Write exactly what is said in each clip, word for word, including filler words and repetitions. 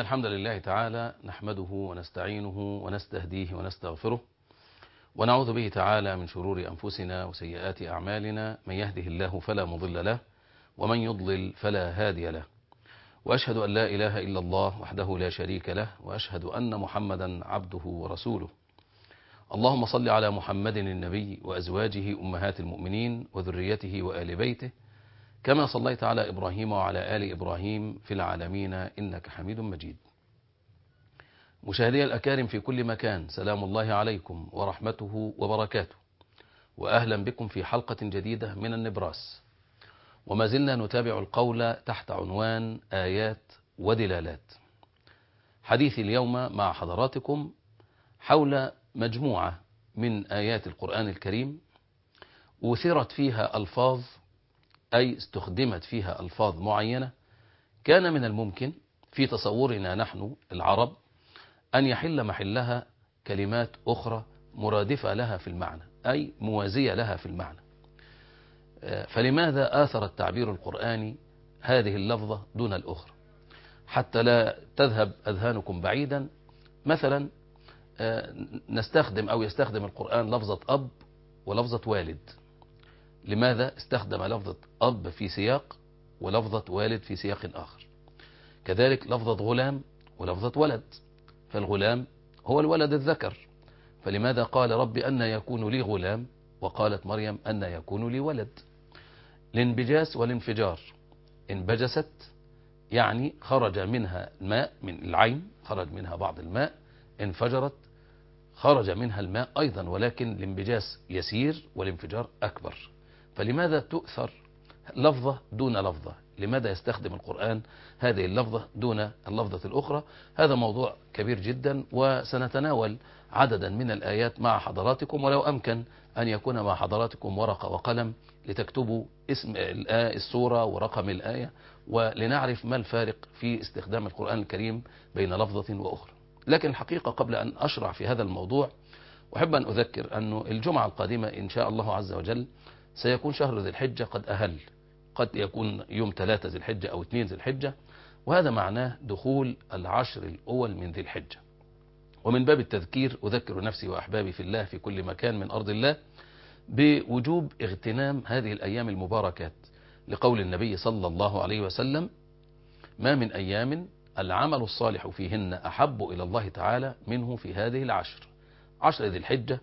الحمد لله تعالى نحمده ونستعينه ونستهديه ونستغفره ونعوذ به تعالى من شرور أنفسنا وسيئات أعمالنا، من يهده الله فلا مضل له ومن يضلل فلا هادي له، وأشهد أن لا إله إلا الله وحده لا شريك له، وأشهد أن محمدا عبده ورسوله. اللهم صل على محمد النبي وأزواجه أمهات المؤمنين وذريته وآل بيته كما صليت على إبراهيم وعلى آل إبراهيم في العالمين إنك حميد مجيد. مشاهدي الأكارم في كل مكان، سلام الله عليكم ورحمته وبركاته، وأهلا بكم في حلقة جديدة من النبراس. وما زلنا نتابع القول تحت عنوان آيات ودلالات. حديثي اليوم مع حضراتكم حول مجموعة من آيات القرآن الكريم أثرت فيها ألفاظ، أي استخدمت فيها ألفاظ معينة كان من الممكن في تصورنا نحن العرب أن يحل محلها كلمات أخرى مرادفة لها في المعنى، أي موازية لها في المعنى. فلماذا آثر التعبير القرآني هذه اللفظة دون الأخرى؟ حتى لا تذهب أذهانكم بعيدا، مثلا نستخدم أو يستخدم القرآن لفظة أب ولفظة والد. لماذا استخدم لفظة أب في سياق ولفظة والد في سياق آخر؟ كذلك لفظة غلام ولفظة ولد، فالغلام هو الولد الذكر، فلماذا قال رب أن يكون لي غلام وقالت مريم أن يكون لي ولد؟ الانبجاس والانفجار، انبجست يعني خرج منها الماء من العين، خرج منها بعض الماء، انفجرت خرج منها الماء أيضا، ولكن الانبجاس يسير والانفجار أكبر. فلماذا تؤثر لفظة دون لفظة؟ لماذا يستخدم القرآن هذه اللفظة دون اللفظة الأخرى؟ هذا موضوع كبير جدا، وسنتناول عددا من الآيات مع حضراتكم، ولو أمكن أن يكون مع حضراتكم ورقة وقلم لتكتبوا اسم السورة ورقم الآية، ولنعرف ما الفارق في استخدام القرآن الكريم بين لفظة وأخرى. لكن الحقيقة قبل أن أشرع في هذا الموضوع أحب أن أذكر أن الجمعة القادمة إن شاء الله عز وجل سيكون شهر ذي الحجة قد أهل، قد يكون يوم ثلاثة ذي الحجة أو اثنين ذي الحجة، وهذا معناه دخول العشر الأول من ذي الحجة. ومن باب التذكير أذكر نفسي وأحبابي في الله في كل مكان من أرض الله بوجوب اغتنام هذه الأيام المباركات، لقول النبي صلى الله عليه وسلم: ما من أيام العمل الصالح فيهن أحب إلى الله تعالى منه في هذه العشر. عشر ذي الحجة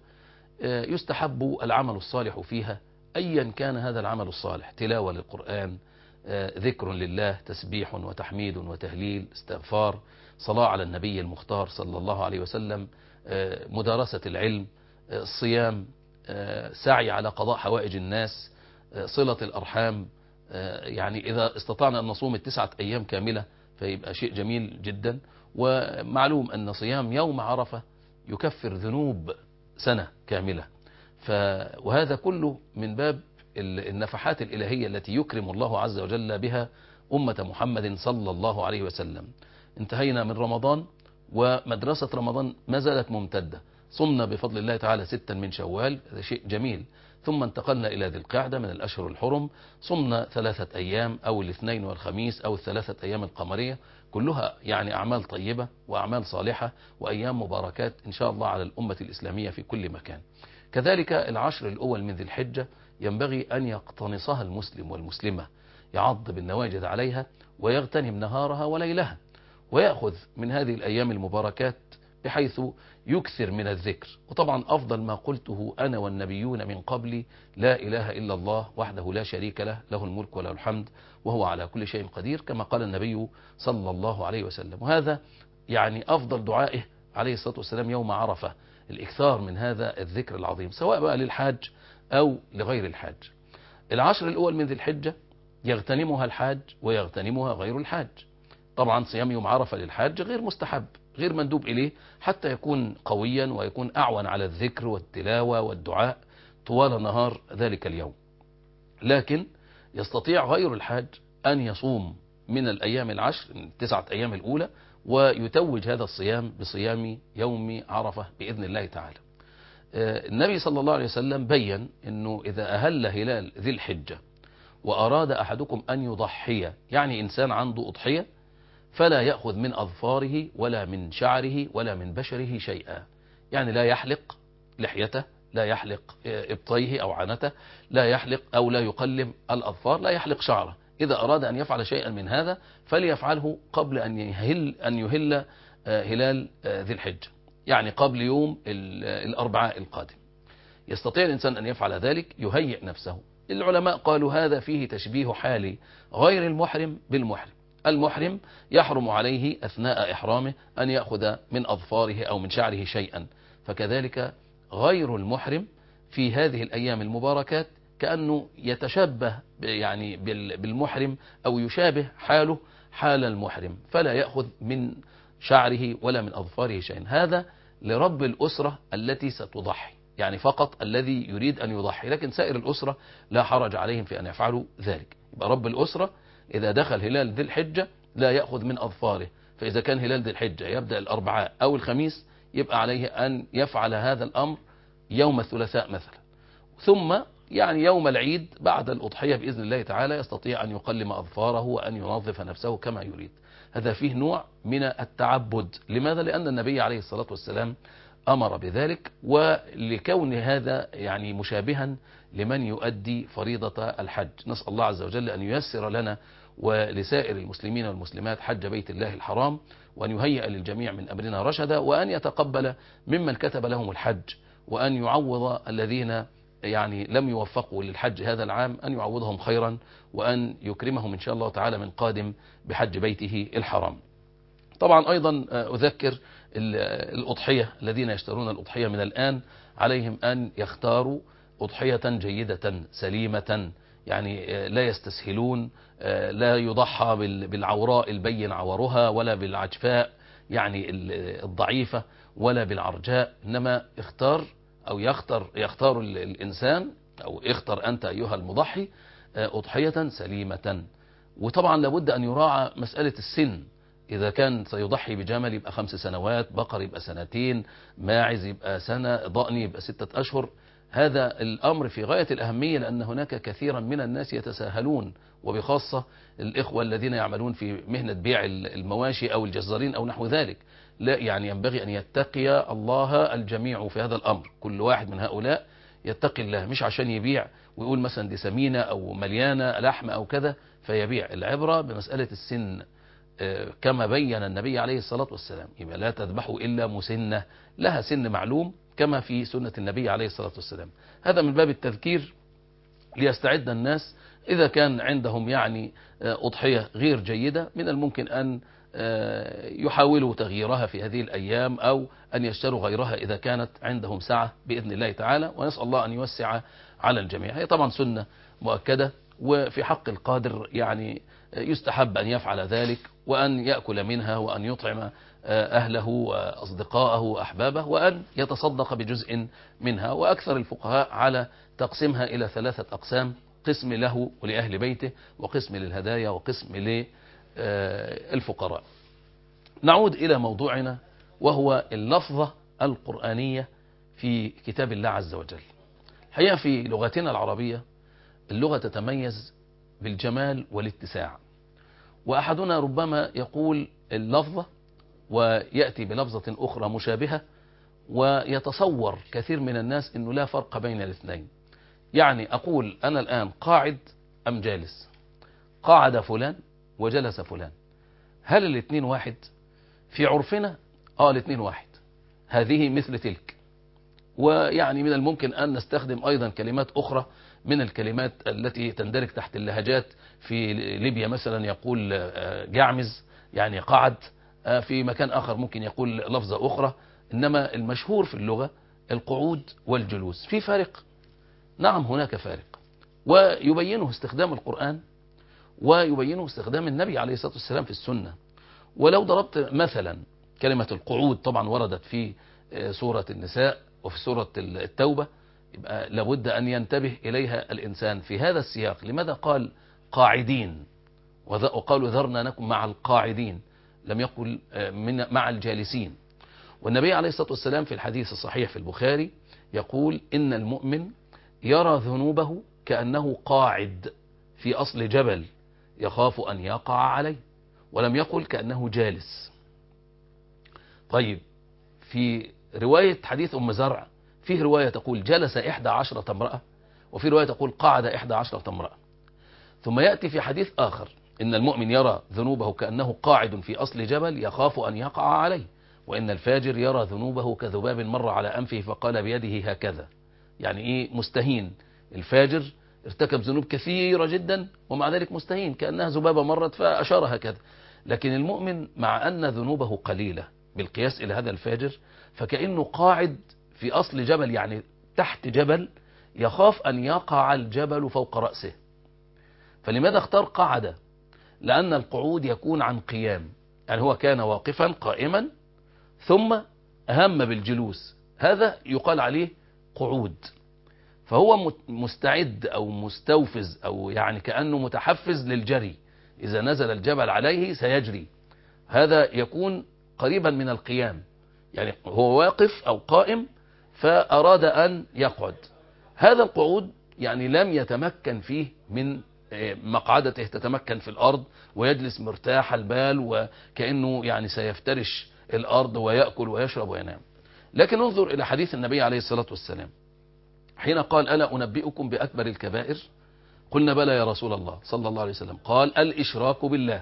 يستحب العمل الصالح فيها أيا كان هذا العمل الصالح، تلاوة للقرآن، ذكر لله، تسبيح وتحميد وتهليل، استغفار، صلاة على النبي المختار صلى الله عليه وسلم، مدارسة العلم، الصيام، سعي على قضاء حوائج الناس، صلة الأرحام. يعني إذا استطعنا أن نصوم التسعة أيام كاملة فيبقى شيء جميل جدا. ومعلوم أن صيام يوم عرفة يكفر ذنوب سنة كاملة. ف... وهذا كله من باب النفحات الإلهية التي يكرم الله عز وجل بها أمة محمد صلى الله عليه وسلم. انتهينا من رمضان ومدرسة رمضان ما زالت ممتدة، صمنا بفضل الله تعالى ستا من شوال، هذا شيء جميل، ثم انتقلنا إلى ذي القعدة من الأشهر الحرم، صمنا ثلاثة أيام أو الاثنين والخميس أو الثلاثة أيام القمرية، كلها يعني أعمال طيبة وأعمال صالحة وأيام مباركات إن شاء الله على الأمة الإسلامية في كل مكان. كذلك العشر الأول من ذي الحجة ينبغي أن يقتنصها المسلم والمسلمة، يعض بالنواجذ عليها ويغتنم نهارها وليلها، ويأخذ من هذه الأيام المباركات بحيث يكثر من الذكر. وطبعا أفضل ما قلته أنا والنبيون من قبلي: لا إله إلا الله وحده لا شريك له، له الملك وله الحمد وهو على كل شيء قدير، كما قال النبي صلى الله عليه وسلم. وهذا يعني أفضل دعائه عليه الصلاة والسلام يوم عرفة، الإكثار من هذا الذكر العظيم، سواء بقى للحاج أو لغير الحاج. العشر الأول من ذي الحجة يغتنمها الحاج ويغتنمها غير الحاج. طبعا صيام يوم عرفة للحاج غير مستحب، غير مندوب إليه، حتى يكون قويا ويكون أعون على الذكر والتلاوة والدعاء طوال نهار ذلك اليوم. لكن يستطيع غير الحاج أن يصوم من الأيام العشر، التسعة أيام الأولى، ويتوج هذا الصيام بصيام يوم عرفة بإذن الله تعالى. النبي صلى الله عليه وسلم بيّن أنه إذا أهل هلال ذي الحجة وأراد أحدكم أن يضحي، يعني إنسان عنده أضحية فلا يأخذ من أظفاره ولا من شعره ولا من بشره شيئا. يعني لا يحلق لحيته، لا يحلق إبطيه أو عنته، لا يحلق أو لا يقلم الأظفار، لا يحلق شعره. إذا أراد أن يفعل شيئا من هذا فليفعله قبل أن يهل أن يهل هلال ذي الحجة، يعني قبل يوم الأربعاء القادم. يستطيع الإنسان أن يفعل ذلك، يهيئ نفسه. العلماء قالوا هذا فيه تشبيه حال غير المحرم بالمحرم. المحرم يحرم عليه أثناء إحرامه أن يأخذ من أظفاره أو من شعره شيئا، فكذلك غير المحرم في هذه الأيام المباركات كأنه يتشبه يعني بالمحرم أو يشابه حاله حال المحرم، فلا يأخذ من شعره ولا من أظفاره شيئا. هذا لرب الأسرة التي ستضحي، يعني فقط الذي يريد أن يضحي، لكن سائر الأسرة لا حرج عليهم في أن يفعلوا ذلك. يبقى رب الأسرة إذا دخل هلال ذي الحجة لا يأخذ من أظفاره، فإذا كان هلال ذي الحجة يبدأ الأربعاء أو الخميس يبقى عليه أن يفعل هذا الأمر يوم الثلاثاء مثلا، ثم يعني يوم العيد بعد الأضحية بإذن الله تعالى يستطيع أن يقلم أظفاره وأن ينظف نفسه كما يريد. هذا فيه نوع من التعبد. لماذا؟ لأن النبي عليه الصلاة والسلام أمر بذلك، ولكون هذا يعني مشابها لمن يؤدي فريضة الحج. نسأل الله عز وجل أن ييسر لنا ولسائر المسلمين والمسلمات حج بيت الله الحرام، وأن يهيئ للجميع من أمرنا رشدا، وأن يتقبل ممن كتب لهم الحج، وأن يعوض الذين يعني لم يوفقوا للحج هذا العام أن يعوضهم خيرا، وأن يكرمهم إن شاء الله تعالى من قادم بحج بيته الحرام. طبعا أيضا أذكر الأضحية، الذين يشترون الأضحية من الآن عليهم أن يختاروا أضحية جيدة سليمة، يعني لا يستسهلون، لا يضحى بالعوراء البين عورها، ولا بالعجفاء يعني الضعيفة، ولا بالعرجاء، إنما اختار أو يختار يختار الإنسان أو اختر أنت أيها المضحي أضحية سليمة. وطبعا لابد أن يراعى مسألة السن، إذا كان سيضحي بجمل يبقى خمس سنوات، بقر يبقى سنتين، ماعز يبقى سنة، ضأن يبقى ستة أشهر. هذا الأمر في غاية الأهمية، لأن هناك كثيرا من الناس يتساهلون، وبخاصة الإخوة الذين يعملون في مهنة بيع المواشي أو الجزارين أو نحو ذلك. لا يعني ينبغي أن يتقي الله الجميع في هذا الأمر، كل واحد من هؤلاء يتقي الله، مش عشان يبيع ويقول مثلا دي سمينة أو مليانة لحم أو كذا فيبيع. العبرة بمسألة السن كما بين النبي عليه الصلاة والسلام، يبقى لا تذبحوا إلا مسنة لها سن معلوم كما في سنة النبي عليه الصلاة والسلام. هذا من باب التذكير ليستعد الناس، إذا كان عندهم يعني أضحية غير جيدة من الممكن أن يحاولوا تغييرها في هذه الأيام، أو أن يشتروا غيرها إذا كانت عندهم سعة بإذن الله تعالى، ونسأل الله أن يوسع على الجميع. هي طبعا سنة مؤكدة، وفي حق القادر يعني يستحب أن يفعل ذلك، وأن يأكل منها، وأن يطعم أهله وأصدقائه وأحبابه، وأن يتصدق بجزء منها. وأكثر الفقهاء على تقسيمها إلى ثلاثة أقسام: قسم له ولأهل بيته، وقسم للهدايا، وقسم للفقراء. نعود إلى موضوعنا، وهو اللفظة القرآنية في كتاب الله عز وجل. الحقيقة في لغتنا العربية اللغة تتميز بالجمال والاتساع، وأحدنا ربما يقول اللفظة ويأتي بلفظة أخرى مشابهة، ويتصور كثير من الناس أنه لا فرق بين الاثنين. يعني أقول أنا الآن قاعد أم جالس، قاعد فلان وجلس فلان، هل الاثنين واحد؟ في عرفنا آه الاثنين واحد، هذه مثل تلك. ويعني من الممكن أن نستخدم أيضا كلمات أخرى من الكلمات التي تندرج تحت اللهجات. في ليبيا مثلا يقول جعمز يعني قعد، في مكان آخر ممكن يقول لفظة أخرى، إنما المشهور في اللغة القعود والجلوس. في فارق؟ نعم هناك فارق، ويبينه استخدام القرآن، ويبينه استخدام النبي عليه الصلاة والسلام في السنة. ولو ضربت مثلا كلمة القعود، طبعا وردت في سورة النساء وفي سورة التوبة، يبقى لابد أن ينتبه إليها الإنسان في هذا السياق. لماذا قال قاعدين وقالوا ذرنا نكن مع القاعدين، لم يقل من مع الجالسين؟ والنبي عليه الصلاة والسلام في الحديث الصحيح في البخاري يقول إن المؤمن يرى ذنوبه كأنه قاعد في أصل جبل يخاف أن يقع عليه، ولم يقل كأنه جالس. طيب في رواية حديث أم زرع فيه رواية تقول جلس إحدى عشرة امرأة، وفي رواية تقول قعد إحدى عشرة امرأة. ثم يأتي في حديث آخر إن المؤمن يرى ذنوبه كأنه قاعد في أصل جبل يخاف أن يقع عليه، وإن الفاجر يرى ذنوبه كذباب مر على أنفه فقال بيده هكذا. يعني إيه مستهين؟ الفاجر ارتكب ذنوب كثيرة جدا ومع ذلك مستهين، كأنها ذبابة مرت فأشار هكذا. لكن المؤمن مع أن ذنوبه قليلة بالقياس إلى هذا الفاجر، فكأنه قاعد في أصل جبل، يعني تحت جبل يخاف أن يقع الجبل فوق رأسه. فلماذا اختار قعد؟ لأن القعود يكون عن قيام، يعني هو كان واقفا قائما ثم هم بالجلوس، هذا يقال عليه قعود. فهو مستعد أو مستوفز أو يعني كأنه متحفز للجري، إذا نزل الجبل عليه سيجري، هذا يكون قريبا من القيام، يعني هو واقف أو قائم فأراد أن يقعد. هذا القعود يعني لم يتمكن فيه من مقعدته، تتمكن في الأرض ويجلس مرتاح البال وكأنه يعني سيفترش الأرض ويأكل ويشرب وينام. لكن انظر إلى حديث النبي عليه الصلاة والسلام حين قال ألا أنبئكم بأكبر الكبائر؟ قلنا بلى يا رسول الله صلى الله عليه وسلم. قال الإشراك بالله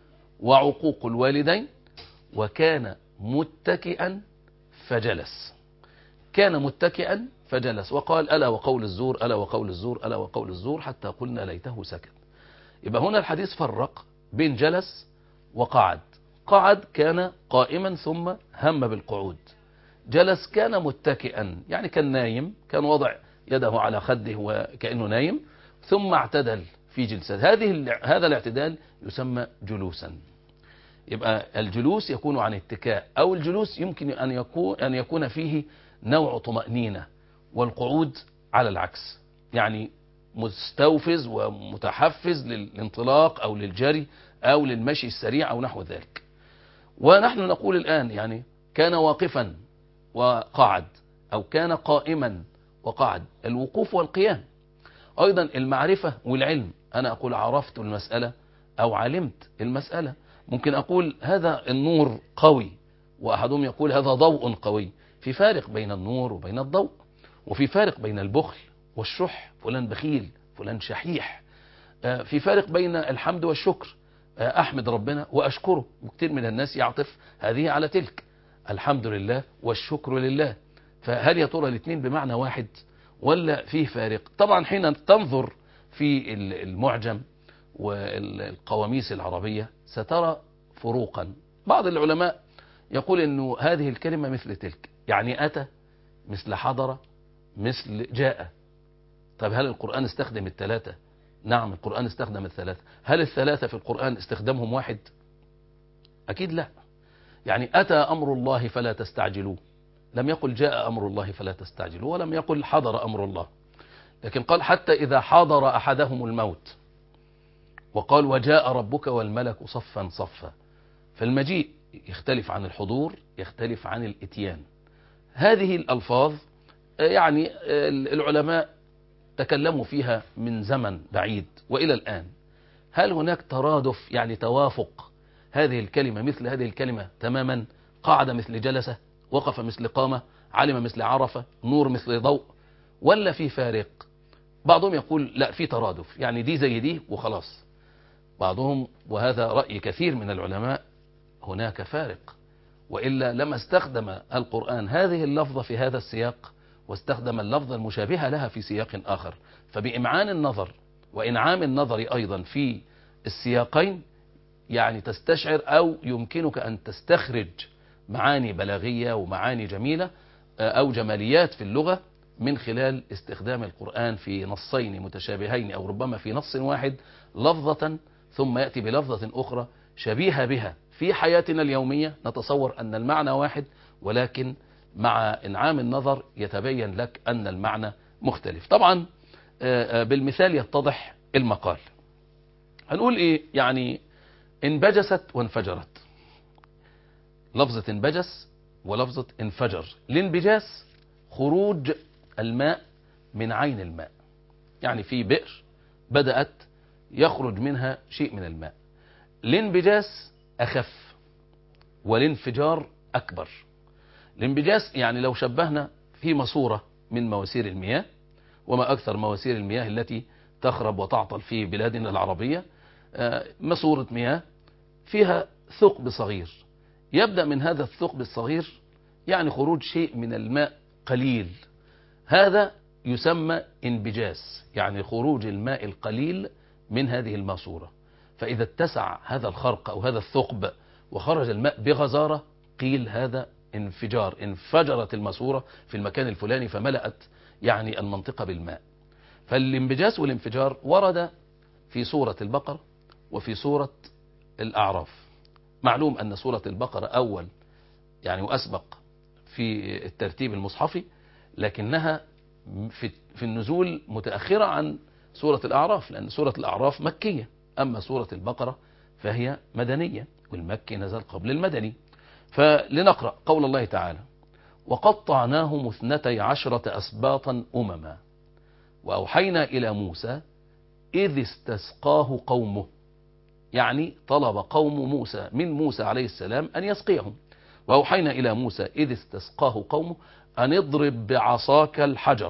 وعقوق الوالدين وكان متكئا فجلس. كان متكئا فجلس، وقال ألا وقول الزور ألا وقول الزور ألا وقول الزور حتى قلنا ليته سكت. يبقى هنا الحديث فرق بين جلس وقعد. قعد كان قائما ثم هم بالقعود، جلس كان متكئا يعني كان نايم، كان وضع يده على خده وكأنه نايم ثم اعتدل في جلسة. هذه هذا الاعتدال يسمى جلوسا. يبقى الجلوس يكون عن اتكاء، أو الجلوس يمكن أن يكون أن يكون فيه نوع طمأنينة، والقعود على العكس، يعني مستوفز ومتحفز للانطلاق أو للجري أو للمشي السريع أو نحو ذلك. ونحن نقول الآن يعني كان واقفا وقعد أو كان قائما وقعد، الوقوف والقيام. أيضا المعرفة والعلم، أنا أقول عرفت المسألة أو علمت المسألة. ممكن أقول هذا النور قوي وأحدهم يقول هذا ضوء قوي. في فارق بين النور وبين الضوء، وفي فارق بين البخل والشح، فلان بخيل فلان شحيح. في فارق بين الحمد والشكر، أحمد ربنا وأشكره، وكثير من الناس يعطف هذه على تلك، الحمد لله والشكر لله. فهل يا ترى الاثنين بمعنى واحد ولا فيه فارق؟ طبعا حين تنظر في المعجم والقواميس العربية سترى فروقا. بعض العلماء يقول انه هذه الكلمة مثل تلك، يعني أتى مثل حضر مثل جاء. طب هل القرآن استخدم الثلاثة؟ نعم القرآن استخدم الثلاثة. هل الثلاثة في القرآن استخدامهم واحد؟ أكيد لا. يعني أتى أمر الله فلا تستعجلوه، لم يقل جاء أمر الله فلا تستعجلوه، ولم يقل حضر أمر الله، لكن قال حتى إذا حضر أحدهم الموت، وقال وجاء ربك والملك صفا صفا. فالمجيء يختلف عن الحضور، يختلف عن الاتيان. هذه الألفاظ يعني العلماء تكلموا فيها من زمن بعيد وإلى الآن. هل هناك ترادف يعني توافق هذه الكلمة مثل هذه الكلمة تماما؟ قعد مثل جلسة، وقف مثل قامة، علم مثل عرفة، نور مثل ضوء، ولا في فارق؟ بعضهم يقول لا في ترادف، يعني دي زي دي وخلاص. بعضهم وهذا رأي كثير من العلماء هناك فارق، وإلا لما استخدم القرآن هذه اللفظة في هذا السياق واستخدم اللفظة المشابهة لها في سياق آخر. فبإمعان النظر وإنعام النظر أيضا في السياقين يعني تستشعر أو يمكنك أن تستخرج معاني بلاغية ومعاني جميلة أو جماليات في اللغة من خلال استخدام القرآن في نصين متشابهين أو ربما في نص واحد لفظة ثم يأتي بلفظة أخرى شبيهة بها في حياتنا اليومية، نتصور أن المعنى واحد، ولكن مع إنعام النظر يتبين لك أن المعنى مختلف. طبعا بالمثال يتضح المقال. هنقول إيه؟ يعني انبجست وانفجرت، لفظة انبجس ولفظة انفجر. الانبجاس خروج الماء من عين الماء، يعني في بئر بدأت يخرج منها شيء من الماء. الانبجاس أخف والانفجار أكبر. الانبجاس يعني لو شبهنا في ماسورة من مواسير المياه، وما أكثر مواسير المياه التي تخرب وتعطل في بلادنا العربية، ماسورة مياه فيها ثقب صغير، يبدأ من هذا الثقب الصغير يعني خروج شيء من الماء قليل، هذا يسمى انبجاس، يعني خروج الماء القليل من هذه الماسورة. فإذا اتسع هذا الخرق أو هذا الثقب وخرج الماء بغزارة قيل هذا انفجار، انفجرت الماسورة في المكان الفلاني فملأت يعني المنطقة بالماء. فالانبجاس والانفجار ورد في سورة البقرة وفي سورة الأعراف. معلوم أن سورة البقرة أول يعني وأسبق في الترتيب المصحفي، لكنها في في النزول متأخرة عن سورة الأعراف، لأن سورة الأعراف مكية، أما سورة البقرة فهي مدنية، والمكي نزل قبل المدني. فلنقرأ قول الله تعالى: وقطعناهم اثنتي عشرة أسباطا أمما وأوحينا إلى موسى إذ استسقاه قومه، يعني طلب قوم موسى من موسى عليه السلام أن يسقيهم. وأوحينا إلى موسى إذ استسقاه قومه أن اضرب بعصاك الحجر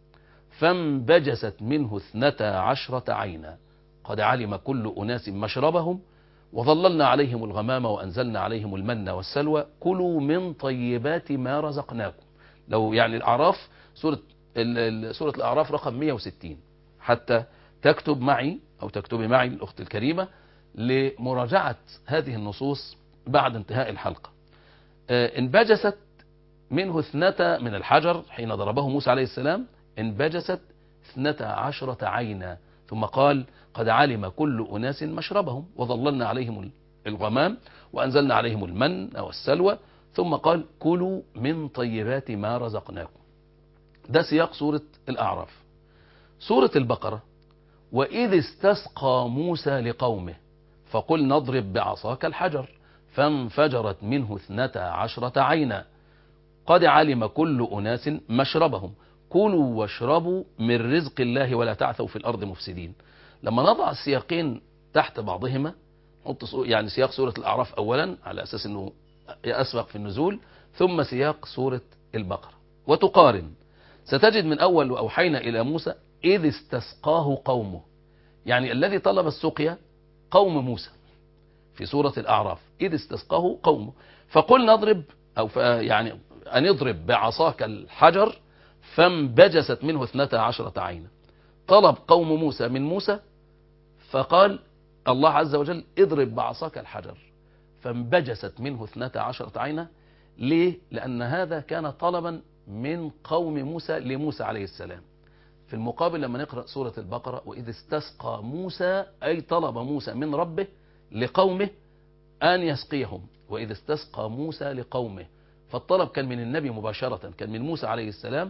فانبجست منه اثنتا عشرة عينا قد علم كل أناس مشربهم وظللنا عليهم الغمام وأنزلنا عليهم المن والسلوى كلوا من طيبات ما رزقناكم. لو يعني الأعراف سورة سورة الأعراف رقم مئة وستين، حتى تكتب معي أو تكتبي معي الأخت الكريمة لمراجعة هذه النصوص بعد انتهاء الحلقة. انبجست منه اثنتا من الحجر حين ضربه موسى عليه السلام، انبجست اثنتا عشرة عينا، ثم قال قد علم كل أناس مشربهم وظللنا عليهم الغمام وأنزلنا عليهم المن والسلوى، ثم قال كلوا من طيبات ما رزقناكم. ده سياق سورة الأعراف. سورة البقرة: وإذ استسقى موسى لقومه فقل نضرب بعصاك الحجر فانفجرت منه اثنتا عشرة عينا قد علم كل أناس مشربهم كلوا واشربوا من رزق الله ولا تعثوا في الأرض مفسدين. لما نضع السياقين تحت بعضهما، نحط يعني سياق سورة الأعراف أولا على أساس أنه أسبق في النزول، ثم سياق سورة البقرة، وتقارن، ستجد من أول وأوحينا إلى موسى إذ استسقاه قومه، يعني الذي طلب السقيا قوم موسى في سورة الأعراف، إذ استسقاه قومه فقل نضرب أو يعني أن اضرب بعصاك الحجر فانبجست منه اثنتا عشرة عينا. طلب قوم موسى من موسى فقال الله عز وجل اضرب بعصاك الحجر فانبجست منه اثنتا عشرة عينا. ليه؟ لأن هذا كان طلبا من قوم موسى لموسى عليه السلام. في المقابل لما نقرأ سورة البقرة: وإذ استسقى موسى، أي طلب موسى من ربه لقومه أن يسقيهم، وإذ استسقى موسى لقومه، فالطلب كان من النبي مباشرة، كان من موسى عليه السلام.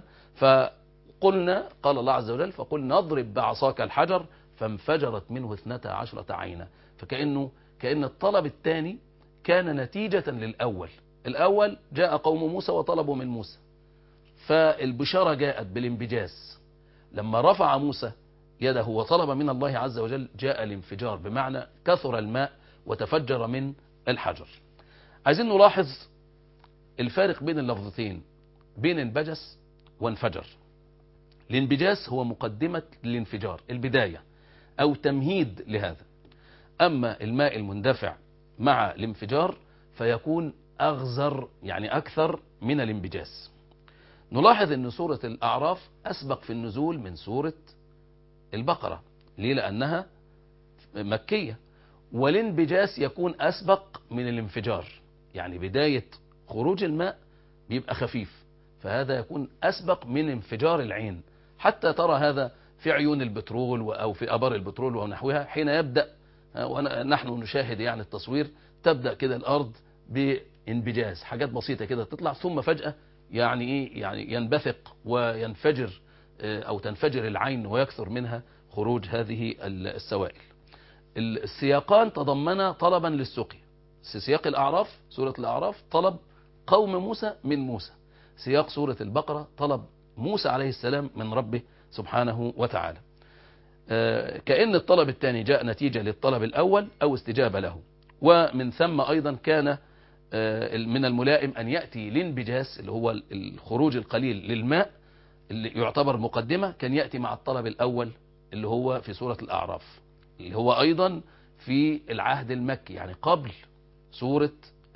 فقلنا قال الله عز وجل فقل نضرب بعصاك الحجر فانفجرت منه اثنتا عشرة عينا. فكأنه كأن الطلب الثاني كان نتيجة للأول. الأول جاء قوم موسى وطلبوا من موسى، فالبشارة جاءت بالانبجاس. لما رفع موسى يده وطلب من الله عز وجل جاء الانفجار، بمعنى كثر الماء وتفجر من الحجر. عايزين نلاحظ الفارق بين اللفظتين، بين انبجس وانفجر. الانبجاس هو مقدمة الانفجار، البداية أو تمهيد لهذا. أما الماء المندفع مع الانفجار فيكون أغزر، يعني أكثر من الانبجاس. نلاحظ أن سورة الأعراف أسبق في النزول من سورة البقرة. ليه؟ لأنها مكية. والانبجاس يكون أسبق من الانفجار، يعني بداية خروج الماء بيبقى خفيف، فهذا يكون أسبق من انفجار العين. حتى ترى هذا في عيون البترول أو في أبار البترول ونحوها، حين يبدأ ونحن نشاهد يعني التصوير، تبدأ كده الأرض بانبجاز، حاجات بسيطة كده تطلع، ثم فجأة يعني إيه يعني ينبثق وينفجر أو تنفجر العين ويكثر منها خروج هذه السوائل. السياقان تضمن طلبا للسقيا. سياق الأعراف سورة الأعراف طلب قوم موسى من موسى، سياق سورة البقرة طلب موسى عليه السلام من ربه سبحانه وتعالى. كأن الطلب الثاني جاء نتيجة للطلب الأول أو استجابة له. ومن ثم أيضا كان من الملائم أن يأتي الانبجاس اللي هو الخروج القليل للماء اللي يعتبر مقدمة، كان يأتي مع الطلب الأول اللي هو في سورة الأعراف، اللي هو أيضا في العهد المكي، يعني قبل سورة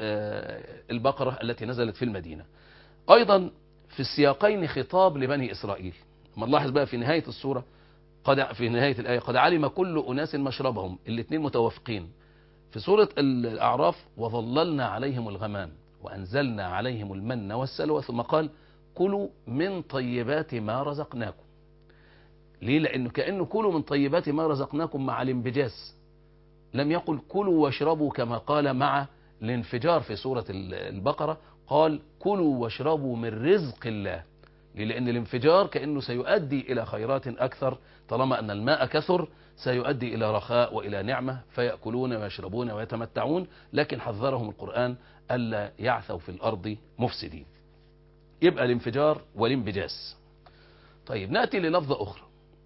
البقرة التي نزلت في المدينة. أيضا في السياقين خطاب لبني إسرائيل. ما نلاحظ بقى في نهاية السورة، قد في نهاية الآية قد علم كل أناس مشربهم، الاثنين متوافقين. في سورة الأعراف وظللنا عليهم الغمام وأنزلنا عليهم المن والسلوى، ثم قال كلوا من طيبات ما رزقناكم. ليه؟ لأنه كأنه كلوا من طيبات ما رزقناكم مع الانبجاس، لم يقل كلوا واشربوا كما قال مع الانفجار في سورة البقرة، قال كلوا واشربوا من رزق الله. ليه؟ لأن الانفجار كأنه سيؤدي إلى خيرات أكثر، طالما أن الماء كثر سيؤدي إلى رخاء وإلى نعمة، فيأكلون ويشربون ويتمتعون، لكن حذرهم القرآن ألا يعثوا في الأرض مفسدين. يبقى الانفجار والانبجاس. طيب نأتي للفظة أخرى،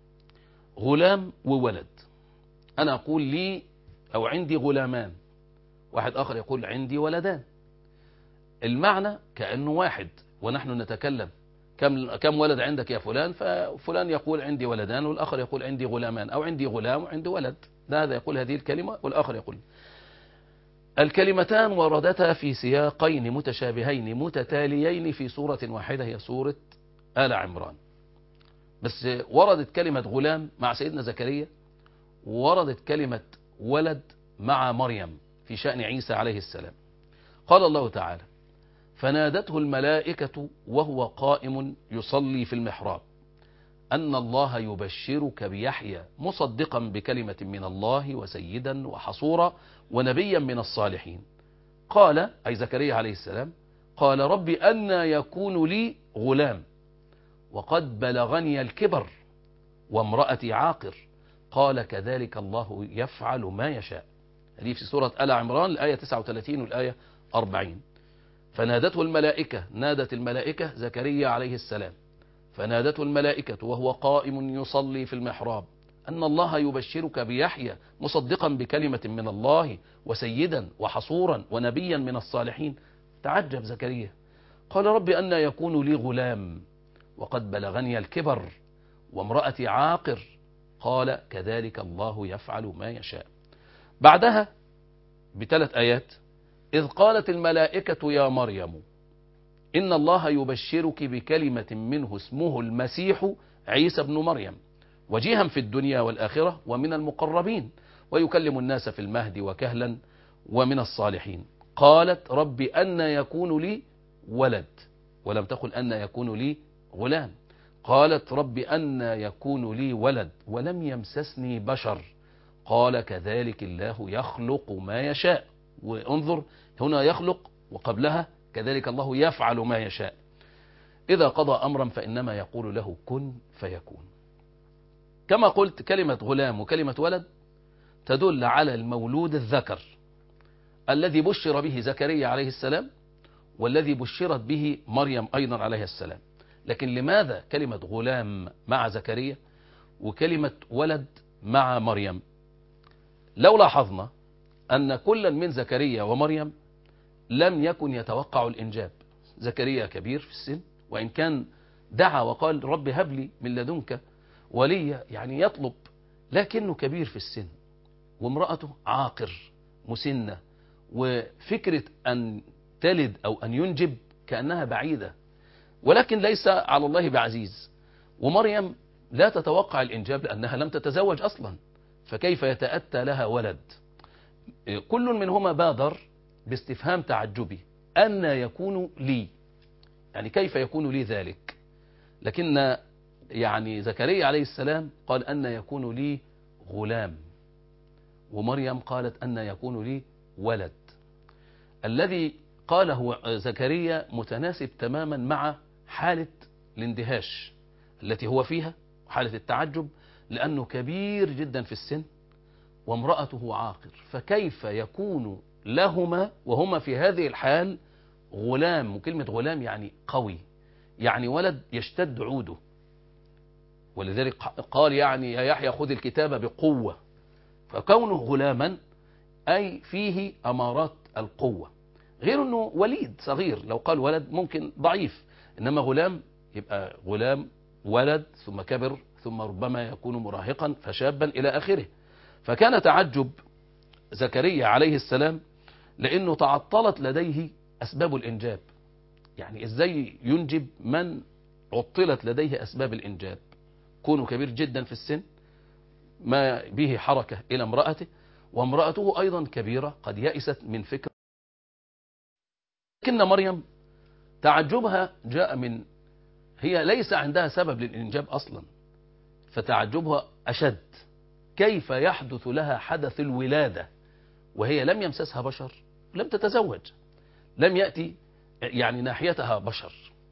غلام وولد. أنا أقول لي أو عندي غلامان، واحد آخر يقول عندي ولدان. المعنى كأنه واحد، ونحن نتكلم كم كم ولد عندك يا فلان، ففلان يقول عندي ولدان، والآخر يقول عندي غلامان، أو عندي غلام وعندي ولد. ده هذا يقول هذه الكلمة والآخر يقول. الكلمتان وردتا في سياقين متشابهين متتاليين في سورة واحدة، هي سورة آل عمران. بس وردت كلمة غلام مع سيدنا زكريا، ووردت كلمة ولد مع مريم في شأن عيسى عليه السلام. قال الله تعالى فنادته الملائكة وهو قائم يصلي في المحراب أن الله يبشرك بيحيى مصدقا بكلمة من الله وسيدا وحصورا ونبيا من الصالحين. قال أي زكريا عليه السلام قال رب أنى يكون لي غلام وقد بلغني الكبر وامرأتي عاقر قال كذلك الله يفعل ما يشاء. هذه في سورة آل عمران الآية تسعة وثلاثين والآية أربعين. فنادته الملائكة، نادت الملائكة زكريا عليه السلام، فنادته الملائكة وهو قائم يصلي في المحراب أن الله يبشرك بيحيى مصدقا بكلمة من الله وسيدا وحصورا ونبيا من الصالحين. تعجب زكريا قال رب أنى يكون لي غلام وقد بلغني الكبر وامرأتي عاقر قال كذلك الله يفعل ما يشاء. بعدها بثلاث آيات إذ قالت الملائكة يا مريم إن الله يبشرك بكلمة منه اسمه المسيح عيسى بن مريم وجيها في الدنيا والآخرة ومن المقربين ويكلم الناس في المهد وكهلا ومن الصالحين. قالت رب أن يكون لي ولد، ولم تقل أن يكون لي غلام. قالت رب أن يكون لي ولد ولم يمسسني بشر قال كذلك الله يخلق ما يشاء. وانظر هنا يخلق وقبلها كذلك الله يفعل ما يشاء. إذا قضى أمرا فإنما يقول له كن فيكون. كما قلت كلمة غلام وكلمة ولد تدل على المولود الذكر الذي بشر به زكريا عليه السلام والذي بشرت به مريم أيضا عليه السلام. لكن لماذا كلمة غلام مع زكريا وكلمة ولد مع مريم؟ لو لاحظنا أن كلا من زكريا ومريم لم يكن يتوقع الإنجاب. زكريا كبير في السن، وإن كان دعا وقال رب هب لي من لدنك وليا، يعني يطلب، لكنه كبير في السن، وامرأته عاقر مسنة، وفكرة أن تلد أو أن ينجب كأنها بعيدة، ولكن ليس على الله بعزيز. ومريم لا تتوقع الإنجاب لأنها لم تتزوج أصلا، فكيف يتأتى لها ولد؟ كل منهما بادر باستفهام تعجبي أن يكون لي، يعني كيف يكون لي ذلك؟ لكن يعني زكريا عليه السلام قال أن يكون لي غلام، ومريم قالت أن يكون لي ولد. الذي قاله زكريا متناسب تماما مع حالة الاندهاش التي هو فيها، حالة التعجب، لأنه كبير جدا في السن وامرأته عاقر، فكيف يكون لهما وهما في هذه الحال غلام؟ وكلمة غلام يعني قوي، يعني ولد يشتد عوده، ولذلك قال يعني يا يحيى خذ الكتاب بقوة. فكونه غلاما أي فيه أمارات القوة، غير أنه وليد صغير، لو قال ولد ممكن ضعيف، إنما غلام يبقى غلام ولد ثم كبر ثم ربما يكون مراهقا فشابا إلى آخره. فكان تعجب زكريا عليه السلام لأنه تعطلت لديه أسباب الإنجاب. يعني إزاي ينجب من عطلت لديه أسباب الإنجاب؟ كونه كبير جدا في السن ما به حركة إلى امرأته، وامرأته أيضا كبيرة قد يأست من فكرة. لكن مريم تعجبها جاء من هي ليس عندها سبب للإنجاب أصلا، فتعجبها أشد. كيف يحدث لها حدث الولادة وهي لم يمسسها بشر، لم تتزوج، لم يأتي يعني ناحيتها بشر؟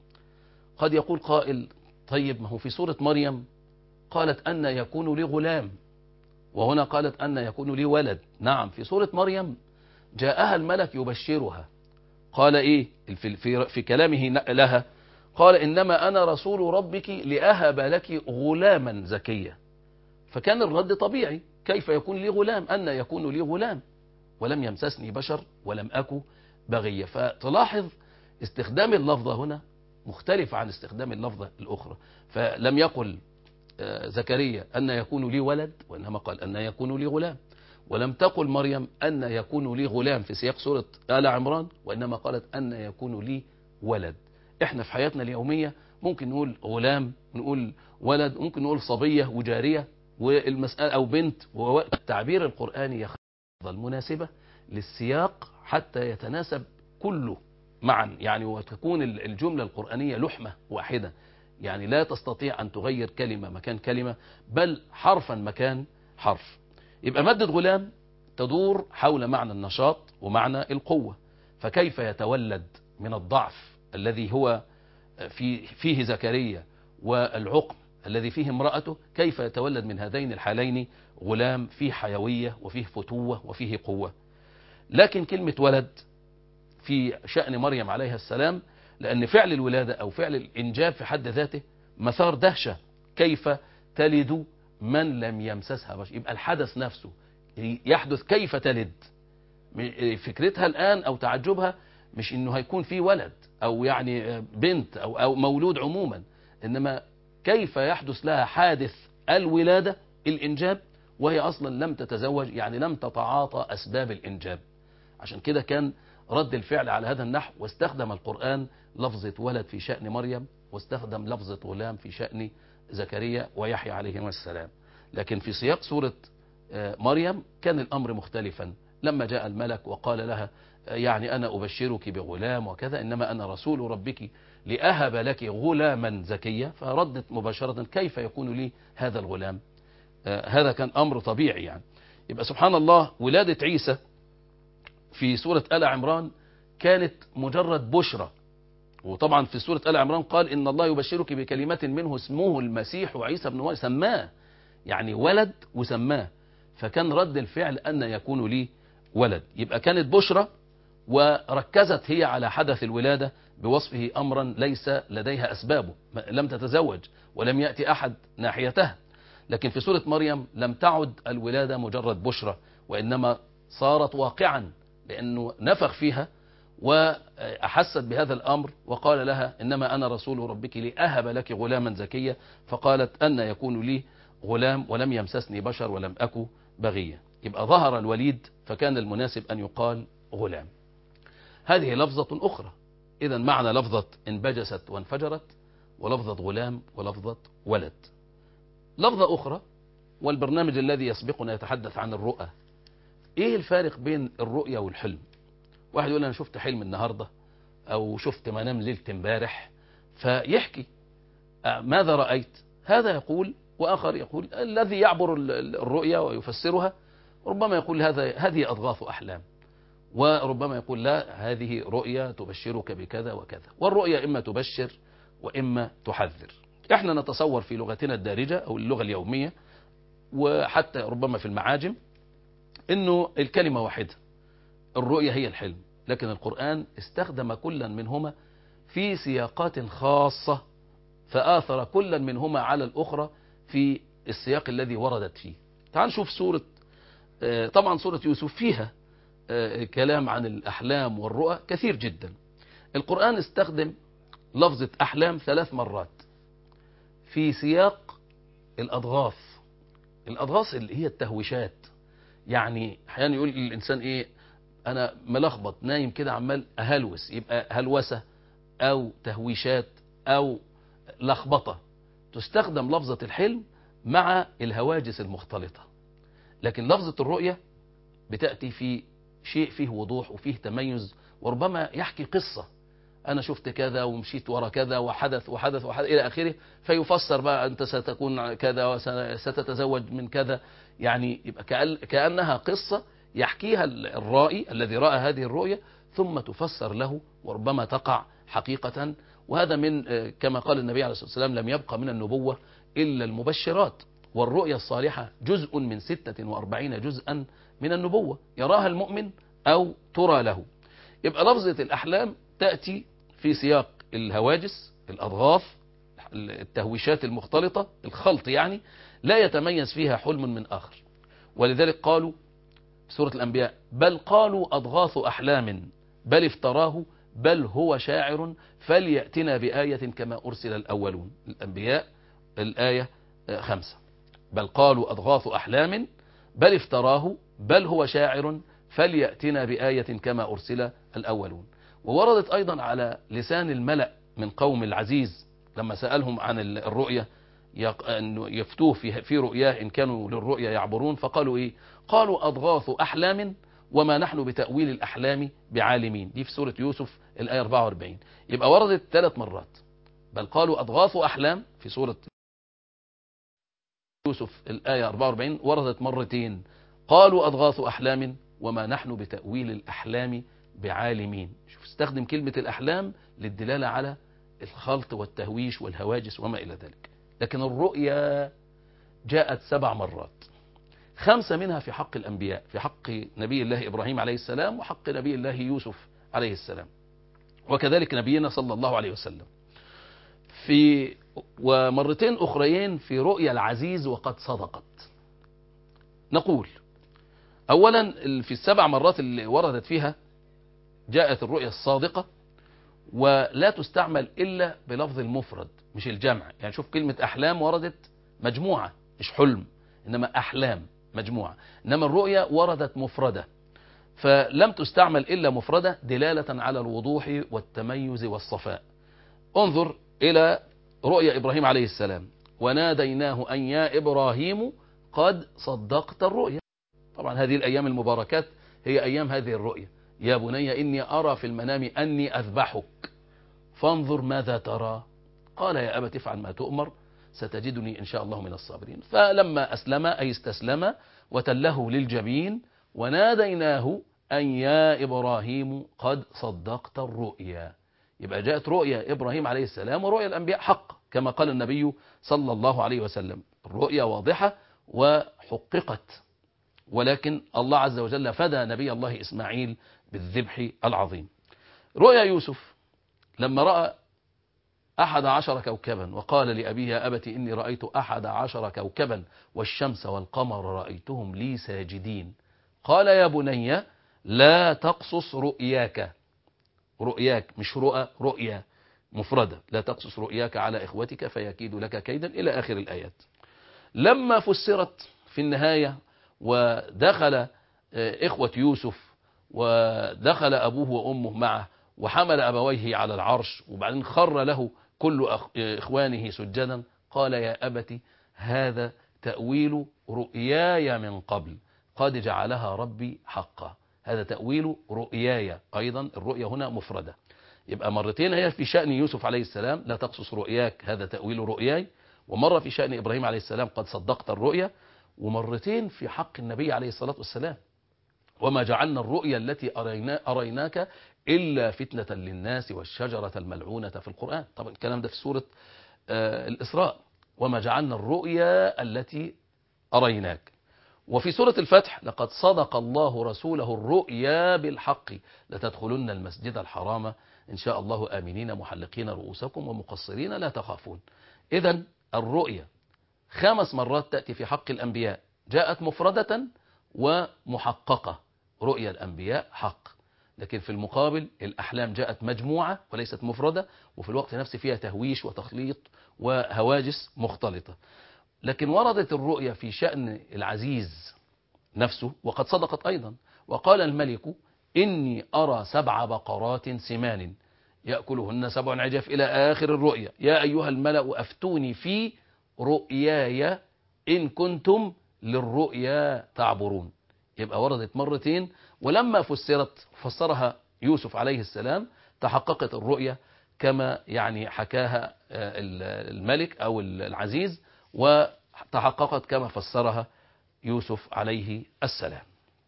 قد يقول قائل طيب ما هو في سورة مريم قالت أن يكون لي غلام، وهنا قالت أن يكون لي ولد. نعم، في سورة مريم جاءها الملك يبشرها، قال إيه في, في, في كلامه لها؟ قال إنما أنا رسول ربك لأهب لك غلاما زكيا. فكان الرد طبيعي، كيف يكون لي غلام؟ أن يكون لي غلام ولم يمسسني بشر ولم أكو بغية. فتلاحظ استخدام اللفظة هنا مختلف عن استخدام اللفظة الأخرى. فلم يقل زكريا أن يكون لي ولد، وإنما قال أن يكون لي غلام. ولم تقل مريم أن يكون لي غلام في سياق سورة آل عمران، وإنما قالت أن يكون لي ولد. إحنا في حياتنا اليومية ممكن نقول غلام، نقول ولد، ممكن نقول صبية وجارية والمسألة أو بنت. والتعبير القرآني يختار المناسبة للسياق حتى يتناسب كله معا، يعني وتكون الجملة القرآنية لحمة واحدة، يعني لا تستطيع أن تغير كلمة مكان كلمة، بل حرفا مكان حرف. يبقى مادة غلام تدور حول معنى النشاط ومعنى القوة. فكيف يتولد من الضعف الذي هو في فيه زكريا والعقم الذي فيه امرأته، كيف يتولد من هذين الحالين غلام فيه حيوية وفيه فتوة وفيه قوة؟ لكن كلمة ولد في شأن مريم عليها السلام، لأن فعل الولادة أو فعل الإنجاب في حد ذاته مثار دهشة. كيف تلد من لم يمسسها بشر؟ يبقى الحدث نفسه يحدث كيف تلد. فكرتها الآن أو تعجبها مش إنه هيكون في ولد أو يعني بنت أو, أو مولود عموما، إنما كيف يحدث لها حادث الولادة الإنجاب وهي أصلا لم تتزوج، يعني لم تتعاطى أسباب الإنجاب. عشان كده كان رد الفعل على هذا النحو، واستخدم القرآن لفظة ولد في شأن مريم، واستخدم لفظة غلام في شأن زكريا ويحيى عليهما السلام. لكن في سياق سورة مريم كان الأمر مختلفا. لما جاء الملك وقال لها يعني أنا أبشرك بغلام وكذا، إنما أنا رسول ربك لأهب لك غلاما زكيا، فردت مباشرة كيف يكون لي هذا الغلام؟ هذا كان أمر طبيعي يعني. يبقى سبحان الله ولادة عيسى في سورة آل عمران كانت مجرد بشرى. وطبعا في سورة آل عمران قال إن الله يبشرك بكلمة منه اسمه المسيح عيسى بن مريم، سماه يعني ولد وسماه. فكان رد الفعل أن يكون لي ولد. يبقى كانت بشرى، وركزت هي على حدث الولادة بوصفه أمرا ليس لديها أسبابه، لم تتزوج ولم يأتي أحد ناحيتها. لكن في سورة مريم لم تعد الولادة مجرد بشرى، وإنما صارت واقعا، لأنه نفخ فيها وأحست بهذا الأمر وقال لها إنما أنا رسول ربك لأهب لك غلاما زكيا. فقالت أن يكون لي غلام ولم يمسسني بشر ولم أكو بغيا. يبقى ظهر الوليد فكان المناسب أن يقال غلام. هذه لفظة أخرى. إذا معنى لفظة انبجست وانفجرت، ولفظة غلام، ولفظة ولد. لفظة أخرى، والبرنامج الذي يسبقنا يتحدث عن الرؤى. إيه الفارق بين الرؤية والحلم؟ واحد يقول أنا شفت حلم النهاردة، أو شفت منام ليلة امبارح، فيحكي ماذا رأيت، هذا يقول، وآخر يقول الذي يعبر الرؤيا ويفسرها ربما يقول هذا هذه أضغاث أحلام، وربما يقول لا هذه رؤيا تبشرك بكذا وكذا. والرؤيا إما تبشر وإما تحذر. احنا نتصور في لغتنا الدارجة أو اللغة اليومية وحتى ربما في المعاجم إنه الكلمة واحدة، الرؤيا هي الحلم. لكن القرآن استخدم كلا منهما في سياقات خاصة، فآثر كلا منهما على الأخرى في السياق الذي وردت فيه. تعال نشوف سورة، طبعا سورة يوسف فيها كلام عن الأحلام والرؤى كثير جدا. القرآن استخدم لفظة أحلام ثلاث مرات في سياق الأضغاث. الأضغاث اللي هي التهويشات، يعني أحيانا يقول الإنسان إيه، أنا ملخبط نايم كده عمال أهلوس، يبقى هلوسة أو تهويشات أو لخبطة. تستخدم لفظة الحلم مع الهواجس المختلطة، لكن لفظة الرؤية بتأتي في شيء فيه وضوح وفيه تميز، وربما يحكي قصة، أنا شفت كذا ومشيت ورا كذا وحدث وحدث وحدث إلى آخره، فيفسر بقى أنت ستكون كذا وستتزوج من كذا، يعني يبقى كأنها قصة يحكيها الرائي الذي رأى هذه الرؤية، ثم تفسر له وربما تقع حقيقة. وهذا من كما قال النبي عليه الصلاة والسلام لم يبقى من النبوة إلا المبشرات، والرؤيا الصالحة جزء من ستة وأربعين جزءا من النبوة يراها المؤمن أو ترى له. يبقى لفظة الأحلام تأتي في سياق الهواجس، الأضغاث، التهويشات المختلطة، الخلط، يعني لا يتميز فيها حلم من آخر. ولذلك قالوا في سورة الأنبياء بل قالوا أضغاث أحلام بل افتراه بل هو شاعر فليأتنا بآية كما أرسل الأولون. الأنبياء الآية خمسة. بل قالوا أضغاث أحلام بل افتراه بل هو شاعر فليأتنا بآية كما أرسل الأولون. ووردت أيضا على لسان الملأ من قوم العزيز لما سألهم عن الرؤية يفتوه في رؤياه إن كانوا للرؤية يعبرون، فقالوا إيه؟ قالوا أضغاث أحلام وما نحن بتأويل الأحلام بعالمين. دي في سورة يوسف الآية أربعة وأربعين. يبقى وردت ثلاث مرات، بل قالوا أضغاث أحلام في سورة يوسف الآية أربعة وأربعين، وردت مرتين قالوا أضغاث أحلام وما نحن بتأويل الأحلام بعالمين. شوف، استخدم كلمة الأحلام للدلالة على الخلط والتهويش والهواجس وما إلى ذلك. لكن الرؤيا جاءت سبع مرات، خمسة منها في حق الأنبياء، في حق نبي الله إبراهيم عليه السلام وحق نبي الله يوسف عليه السلام، وكذلك نبينا صلى الله عليه وسلم. في ومرتين أخريين في رؤيا العزيز وقد صدقت. نقول أولا في السبع مرات اللي وردت فيها جاءت الرؤيا الصادقة، ولا تستعمل إلا بلفظ المفرد مش الجمع. يعني شوف كلمة أحلام وردت مجموعة مش حلم، إنما أحلام مجموعة، إنما الرؤيا وردت مفردة، فلم تستعمل إلا مفردة دلالة على الوضوح والتميز والصفاء. انظر إلى رؤيا إبراهيم عليه السلام، وناديناه أن يا إبراهيم قد صدقت الرؤيا. طبعا هذه الأيام المباركات هي أيام هذه الرؤيا. يا بني إني أرى في المنام أني أذبحك فانظر ماذا ترى، قال يا أبت افعل ما تؤمر ستجدني إن شاء الله من الصابرين. فلما أسلم أي استسلم وتله للجبين وناديناه أن يا إبراهيم قد صدقت الرؤيا. يبقى جاءت رؤيا إبراهيم عليه السلام ورؤيا الأنبياء حق، كما قال النبي صلى الله عليه وسلم الرؤيا واضحة وحققت، ولكن الله عز وجل فدى نبي الله إسماعيل بالذبح العظيم. رؤيا يوسف لما رأى أحد عشر كوكبا وقال لأبيه يا أبت إني رأيت أحد عشر كوكبا والشمس والقمر رأيتهم لي ساجدين، قال يا بني لا تقصص رؤياك، رؤياك مش رؤى، رؤيا مفردة، لا تقصص رؤياك على إخوتك فيكيد لك كيدا إلى آخر الآيات. لما فسرت في النهاية ودخل إخوة يوسف ودخل أبوه وأمه معه وحمل أبويه على العرش وبعدين خر له كل إخوانه سجدا، قال يا أبت هذا تأويل رؤياي من قبل قد جعلها ربي حقا. هذا تأويل رؤياي، أيضا الرؤيا هنا مفردة. يبقى مرتين هي في شأن يوسف عليه السلام لا تقصص رؤياك هذا تأويل رؤياي، ومرة في شأن إبراهيم عليه السلام قد صدقت الرؤيا، ومرتين في حق النبي عليه الصلاة والسلام وما جعلنا الرؤيا التي أرينا أريناك إلا فتنة للناس والشجرة الملعونة في القرآن. طبعا الكلام ده في سورة آه الإسراء، وما جعلنا الرؤيا التي أريناك. وفي سورة الفتح لقد صدق الله رسوله الرؤيا بالحق لتدخلن المسجد الحرام إن شاء الله آمنين محلقين رؤوسكم ومقصرين لا تخافون. إذن الرؤيا خمس مرات تأتي في حق الأنبياء، جاءت مفردة ومحققة، رؤيا الأنبياء حق، لكن في المقابل الأحلام جاءت مجموعة وليست مفردة، وفي الوقت نفسه فيها تهويش وتخليط وهواجس مختلطة. لكن وردت الرؤيا في شأن العزيز نفسه وقد صدقت أيضا، وقال الملك إني أرى سبع بقرات سمان يأكلهن سبع عجاف إلى آخر الرؤيا، يا أيها الملأ أفتوني في رؤياي إن كنتم للرؤيا تعبرون. يبقى وردت مرتين، ولما فسرت فسرها يوسف عليه السلام تحققت الرؤيا كما يعني حكاها الملك أو العزيز، وتحققت كما فسرها يوسف عليه السلام.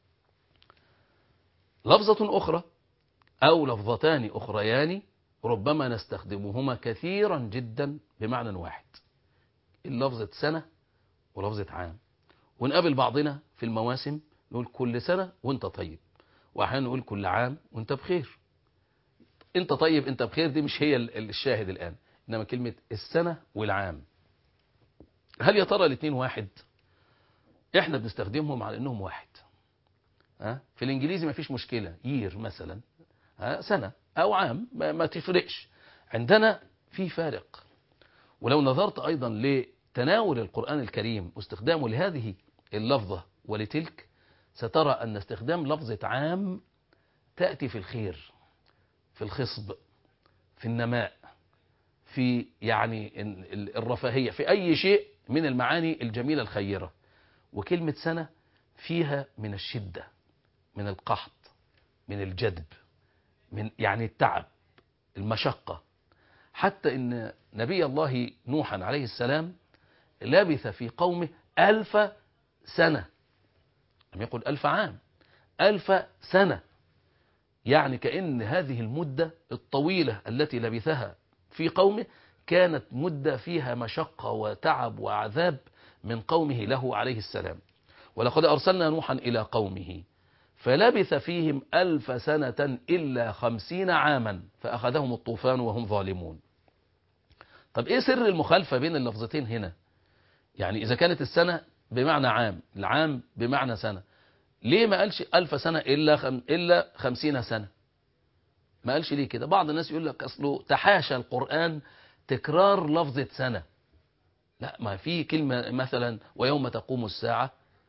لفظة أخرى أو لفظتان أخريان ربما نستخدمهما كثيرا جدا بمعنى واحد، اللفظة سنة ولفظة عام. ونقابل بعضنا في المواسم نقول كل سنة وانت طيب، وأحيانا نقول كل عام وانت بخير. انت طيب انت بخير دي مش هي الشاهد الآن، إنما كلمة السنة والعام، هل يا ترى الاثنين واحد؟ احنا بنستخدمهم على انهم واحد. ها في الانجليزي ما فيش مشكلة يير مثلا، ها سنة او عام ما, ما تفرقش. عندنا في فارق. ولو نظرت ايضا لتناول القرآن الكريم واستخدامه لهذه اللفظة ولتلك، سترى ان استخدام لفظة عام تأتي في الخير، في الخصب، في النماء، في يعني الرفاهية، في اي شيء من المعاني الجميلة الخيرة. وكلمة سنة فيها من الشدة، من القحط، من الجدب، من يعني التعب، المشقة. حتى إن نبي الله نوحا عليه السلام لبث في قومه ألف سنة، لم يقل ألف عام، ألف سنة. يعني كأن هذه المدة الطويلة التي لبثها في قومه كانت مدة فيها مشقة وتعب وعذاب من قومه له عليه السلام. ولقد أرسلنا نوحا إلى قومه فلبث فيهم ألف سنة إلا خمسين عاما فأخذهم الطوفان وهم ظالمون. طب إيه سر المخالفة بين اللفظتين هنا؟ يعني إذا كانت السنة بمعنى عام، العام بمعنى سنة، ليه ما قالش ألف سنة إلا خم إلا خمسين سنة؟ ما قالش ليه كده؟ بعض الناس يقول لك أصله تحاشى القرآن تكرار لفظة سنة. لا، ما في كلمة مثلا ويوم تقوم الساعة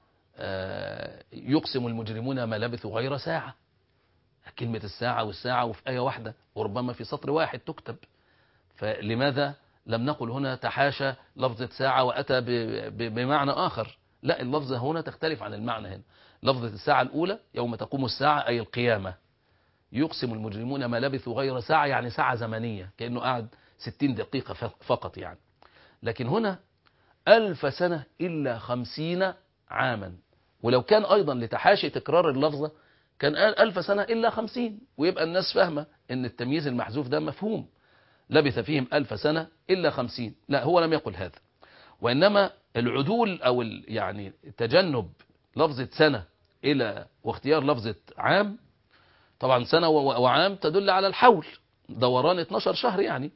يقسم المجرمون ما لبثوا غير ساعة. كلمة الساعة والساعة وفي آية واحدة وربما في سطر واحد تكتب، فلماذا لم نقل هنا تحاشى لفظة ساعة وأتى بمعنى آخر؟ لا، اللفظة هنا تختلف عن المعنى هنا. لفظة الساعة الأولى يوم تقوم الساعة أي القيامة، يقسم المجرمون ما لبثوا غير ساعة يعني ساعة زمنية، كأنه قعد ستين دقيقة فقط يعني. لكن هنا ألف سنة إلا خمسين عاما، ولو كان أيضا لتحاشي تكرار اللفظة كان قال ألف سنة إلا خمسين، ويبقى الناس فاهمة أن التمييز المحذوف ده مفهوم، لبث فيهم ألف سنة إلا خمسين. لا، هو لم يقل هذا، وإنما العدول أو يعني تجنب لفظة سنة إلى واختيار لفظة عام. طبعا سنة وعام تدل على الحول، دوران اتناشر شهر يعني.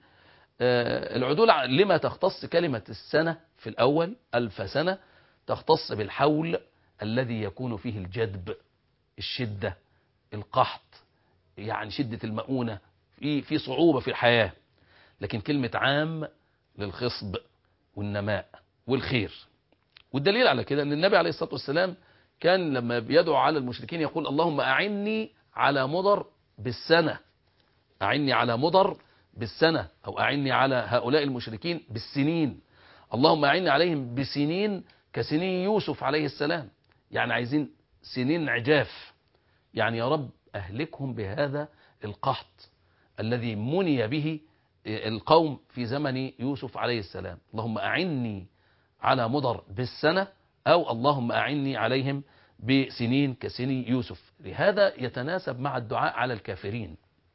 العدول لما تختص كلمة السنة في الأول ألف سنة تختص بالحول الذي يكون فيه الجدب، الشدة، القحط، يعني شدة المؤونة، في في صعوبة في الحياة. لكن كلمة عام للخصب والنماء والخير. والدليل على كده أن النبي عليه الصلاة والسلام كان لما بيدعو على المشركين يقول اللهم أعني على مضر بالسنة، أعني على مضر بالسنة، أو أعني على هؤلاء المشركين بالسنين، اللهم أعني عليهم بسنين كسنين يوسف عليه السلام، يعني عايزين سنين عجاف، يعني يا رب أهلكهم بهذا القحط الذي مني به القوم في زمن يوسف عليه السلام. اللهم أعني على مضر بالسنة، أو اللهم أعني عليهم بسنين كسني يوسف. لهذا يتناسب مع الدعاء على الكافرين.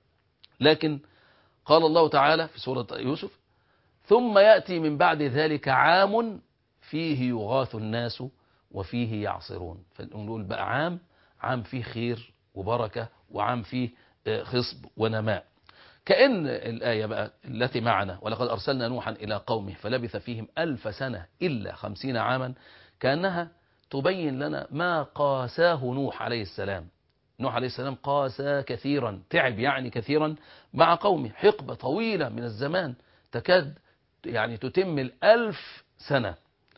لكن قال الله تعالى في سورة يوسف ثم يأتي من بعد ذلك عام فيه يغاث الناس وفيه يعصرون. فنقول بقى عام عام فيه خير وبركة، وعام فيه خصب ونماء. كأن الآية بقى التي معنا ولقد أرسلنا نوحا إلى قومه فلبث فيهم ألف سنة إلا خمسين عاما، كأنها تبين لنا ما قاساه نوح عليه السلام نوح عليه السلام قاسى كثيرا، تعب يعني كثيرا مع قومه، حقبة طويلة من الزمان تكاد يعني تتم الألف سنة.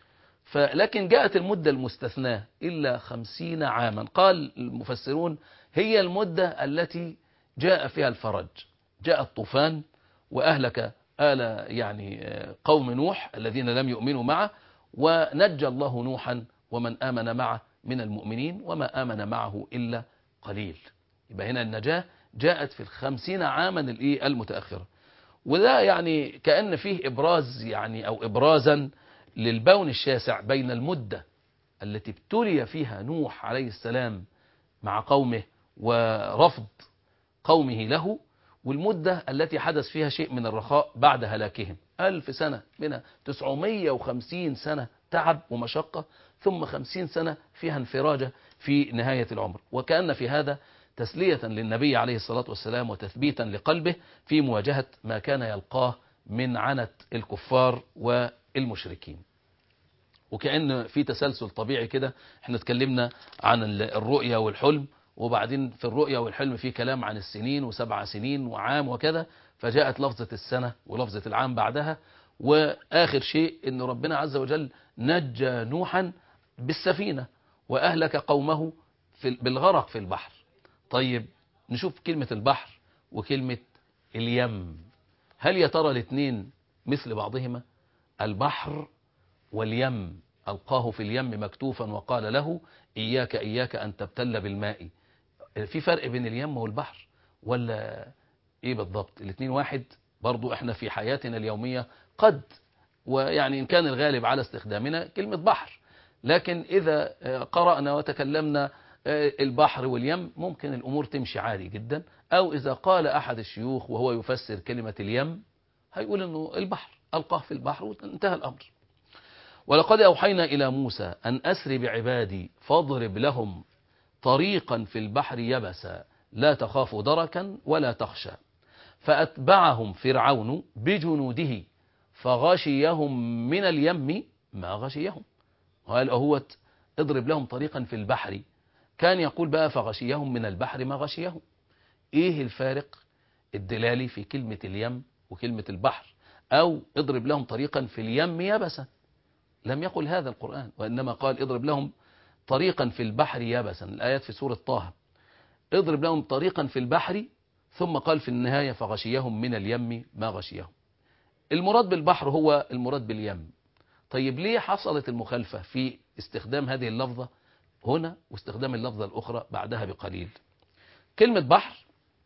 فلكن جاءت المدة المستثناة إلا خمسين عاما. قال المفسرون هي المدة التي جاء فيها الفرج، جاء الطوفان وأهلك آل يعني قوم نوح الذين لم يؤمنوا معه، ونجى الله نوحا ومن آمن معه من المؤمنين وما آمن معه إلا قليل. يبقى هنا النجاة جاءت في الخمسين عاما المتأخرة. وده يعني كأن فيه إبراز يعني أو إبرازا للبون الشاسع بين المدة التي ابتلي فيها نوح عليه السلام مع قومه ورفض قومه له، والمدة التي حدث فيها شيء من الرخاء بعد هلاكهم. ألف سنة منها تسعمائة وخمسين سنة تعب ومشقة، ثم خمسين سنة فيها انفراجة في نهاية العمر. وكأن في هذا تسلية للنبي عليه الصلاة والسلام وتثبيتا لقلبه في مواجهة ما كان يلقاه من عنت الكفار والمشركين. وكأن في تسلسل طبيعي كده، احنا اتكلمنا عن الرؤية والحلم، وبعدين في الرؤية والحلم في كلام عن السنين وسبع سنين وعام وكذا، فجاءت لفظة السنة ولفظة العام بعدها. وآخر شيء ان ربنا عز وجل نجى نوحا بالسفينة وأهلك قومه في بالغرق في البحر. طيب نشوف كلمة البحر وكلمة اليم، هل يا ترى الاثنين مثل بعضهما؟ البحر واليم، ألقاه في اليم مكتوفا وقال له إياك إياك أن تبتل بالماء. في فرق بين اليم والبحر ولا إيه بالضبط؟ الاثنين واحد؟ برضو إحنا في حياتنا اليومية قد، ويعني إن كان الغالب على استخدامنا كلمة بحر، لكن إذا قرأنا وتكلمنا البحر واليم ممكن الأمور تمشي عادي جدا. أو إذا قال أحد الشيوخ وهو يفسر كلمة اليم هيقول إنه البحر، ألقاه في البحر وانتهى الأمر. ولقد أوحينا إلى موسى أن أسر بعبادي فاضرب لهم طريقا في البحر يبسا لا تخاف دركا ولا تخشى فأتبعهم فرعون بجنوده فغشيهم من اليم ما غشيهم. قال أهوت اضرب لهم طريقا في البحر، كان يقول بقى فغشيهم من البحر ما غشيهم. ايه الفارق الدلالي في كلمة اليم وكلمة البحر؟ او اضرب لهم طريقا في اليم يبسا، لم يقل هذا القرآن، وإنما قال اضرب لهم طريقا في البحر يبسا. الآيات في سورة طه اضرب لهم طريقا في البحر، ثم قال في النهاية فغشيهم من اليم ما غشيهم. المراد بالبحر هو المراد باليم. طيب ليه حصلت المخالفة في استخدام هذه اللفظة هنا واستخدام اللفظة الأخرى بعدها بقليل؟ كلمة بحر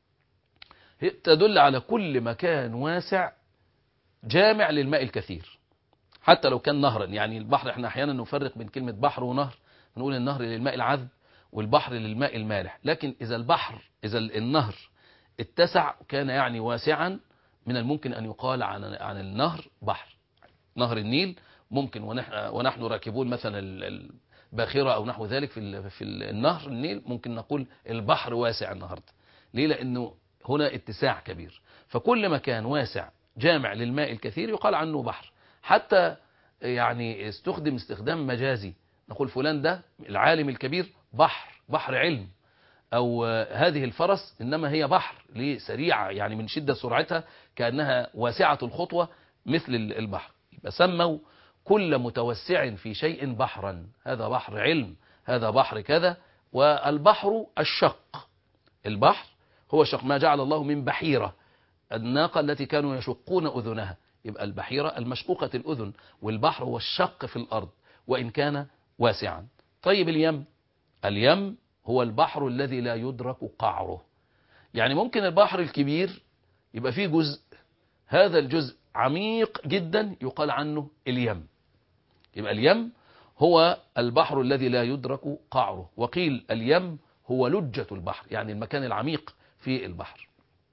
تدل على كل مكان واسع جامع للماء الكثير، حتى لو كان نهرا. يعني البحر احنا احيانا نفرق بين كلمة بحر ونهر، نقول النهر للماء العذب والبحر للماء المالح. لكن إذا البحر إذا النهر اتسع كان يعني واسعا، من الممكن أن يقال عن عن النهر بحر. نهر النيل ممكن ونحن ونحن راكبون مثلا الباخرة أو نحو ذلك في في النهر النيل ممكن نقول البحر واسع النهارده. ليه؟ لأنه هنا اتساع كبير. فكل مكان واسع جامع للماء الكثير يقال عنه بحر. حتى يعني استخدم استخدام مجازي، نقول فلان ده العالم الكبير بحر، بحر علم. أو هذه الفرس إنما هي بحر، ليه؟ سريعة، يعني من شدة سرعتها كأنها واسعة الخطوة مثل البحر. يبقى سموا كل متوسع في شيء بحرا، هذا بحر علم، هذا بحر كذا. والبحر الشق، البحر هو شق، ما جعل الله من بحيرة الناقة التي كانوا يشقون أذنها، يبقى البحيرة المشقوقة الأذن، والبحر هو الشق في الأرض وإن كان واسعا. طيب اليم، اليم هو البحر الذي لا يدرك قعره. يعني ممكن البحر الكبير يبقى فيه جزء، هذا الجزء عميق جدا يقال عنه اليم. يبقى اليم هو البحر الذي لا يدرك قعره. وقيل اليم هو لجة البحر، يعني المكان العميق في البحر.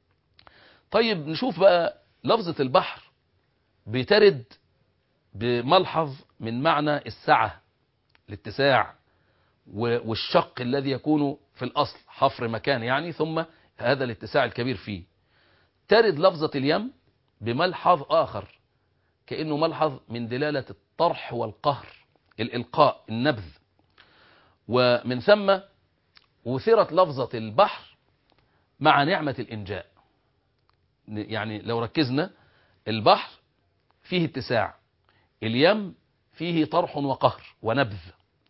طيب نشوف بقى لفظة البحر بترد بملحظ من معنى السعة، الاتساع والشق الذي يكون في الأصل حفر مكان يعني، ثم هذا الاتساع الكبير فيه. ترد لفظة اليم بملحظ آخر كأنه ملحظ من دلالة الطرح والقهر، الإلقاء، النبذ. ومن ثم وثرت لفظة البحر مع نعمة الإنجاء. يعني لو ركزنا، البحر فيه اتساع، اليم فيه طرح وقهر ونبذ.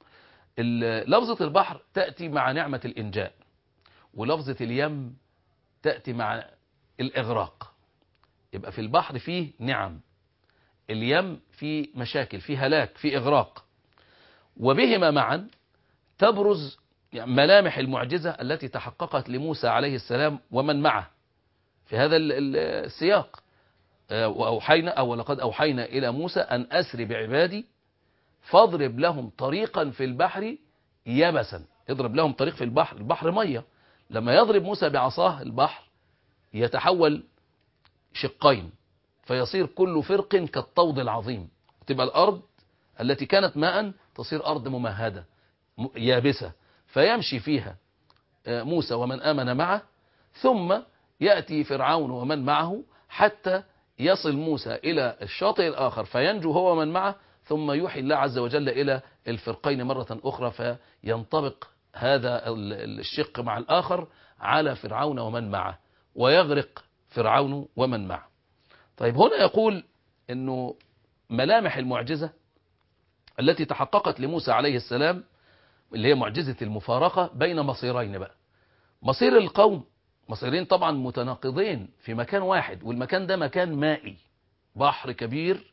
لفظة البحر تأتي مع نعمة الإنجاء، ولفظة اليم تأتي مع الإغراق. يبقى في البحر فيه نعم، اليم فيه مشاكل، فيه هلاك، فيه إغراق. وبهما معا تبرز ملامح المعجزة التي تحققت لموسى عليه السلام ومن معه في هذا السياق. وأوحينا أو لقد أوحينا إلى موسى أن أسر بعبادي فاضرب لهم طريقا في البحر يبسا. يضرب لهم طريق في البحر، البحر مية، لما يضرب موسى بعصاه البحر يتحول شقين، فيصير كل فرق كالطود العظيم، تبقى الأرض التي كانت ماء تصير أرض ممهدة يابسة، فيمشي فيها موسى ومن آمن معه، ثم يأتي فرعون ومن معه حتى يصل موسى إلى الشاطئ الآخر فينجو هو ومن معه، ثم يوحي الله عز وجل إلى الفرقين مرة أخرى فينطبق هذا الشق مع الآخر على فرعون ومن معه ويغرق فرعون ومن معه. طيب هنا يقول أنه ملامح المعجزة التي تحققت لموسى عليه السلام اللي هي معجزة المفارقة بين مصيرين بقى. مصير القوم مصيرين طبعا متناقضين في مكان واحد، والمكان ده مكان مائي، بحر كبير،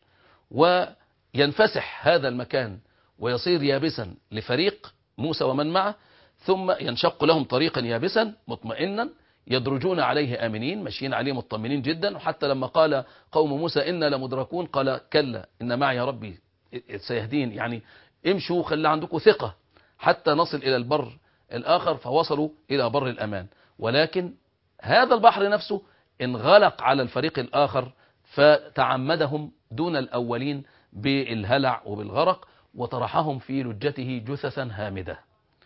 وينفسح هذا المكان ويصير يابسا لفريق موسى ومن معه، ثم ينشق لهم طريقا يابسا مطمئنا يدرجون عليه آمنين، ماشيين عليه مطمئنين جدا. وحتى لما قال قوم موسى إنا لمدركون قال كلا إن معي ربي سيهدين، يعني امشوا خلي عندكم ثقة حتى نصل إلى البر الآخر، فوصلوا إلى بر الأمان. ولكن هذا البحر نفسه انغلق على الفريق الآخر فتعمدهم دون الأولين بالهلع وبالغرق وطرحهم في لجته جثثا هامدة.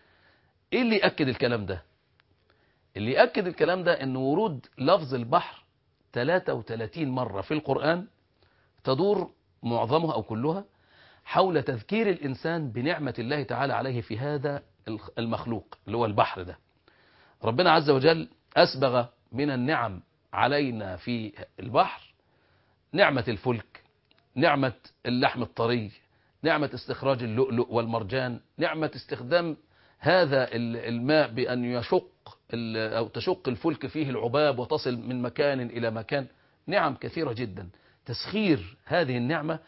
إيه اللي يأكد الكلام ده؟ اللي يأكد الكلام ده أن ورود لفظ البحر ثلاثة وثلاثين مرة في القرآن تدور معظمها أو كلها حول تذكير الإنسان بنعمة الله تعالى عليه في هذا المخلوق اللي هو البحر ده. ربنا عز وجل أسبغ من النعم علينا في البحر نعمة الفلك، نعمة اللحم الطري، نعمة استخراج اللؤلؤ والمرجان، نعمة استخدام هذا الماء بأن يشق أو تشق الفلك فيه العباب وتصل من مكان إلى مكان. نعم كثيرة جدا، تسخير هذه النعمة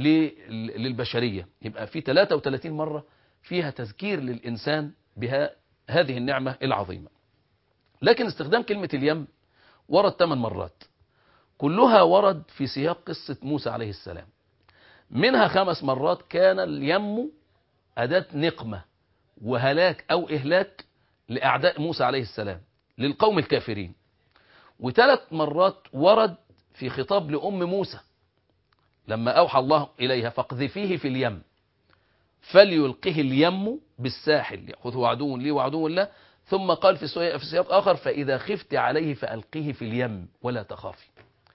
للبشرية. يبقى في ثلاثة وثلاثين مرة فيها تذكير للإنسان بها هذه النعمة العظيمة. لكن استخدام كلمة اليم ورد ثمان مرات، كلها ورد في سياق قصة موسى عليه السلام. منها خمس مرات كان اليم أداة نقمة وهلاك أو إهلاك لأعداء موسى عليه السلام للقوم الكافرين. وثلاث مرات ورد في خطاب لأم موسى لما أوحى الله إليها فاقذفيه في اليم فليلقه اليم بالساحل يأخذه عدو لي وعدو له، ثم قال في سياق آخر فإذا خفت عليه فألقيه في اليم ولا تخافي.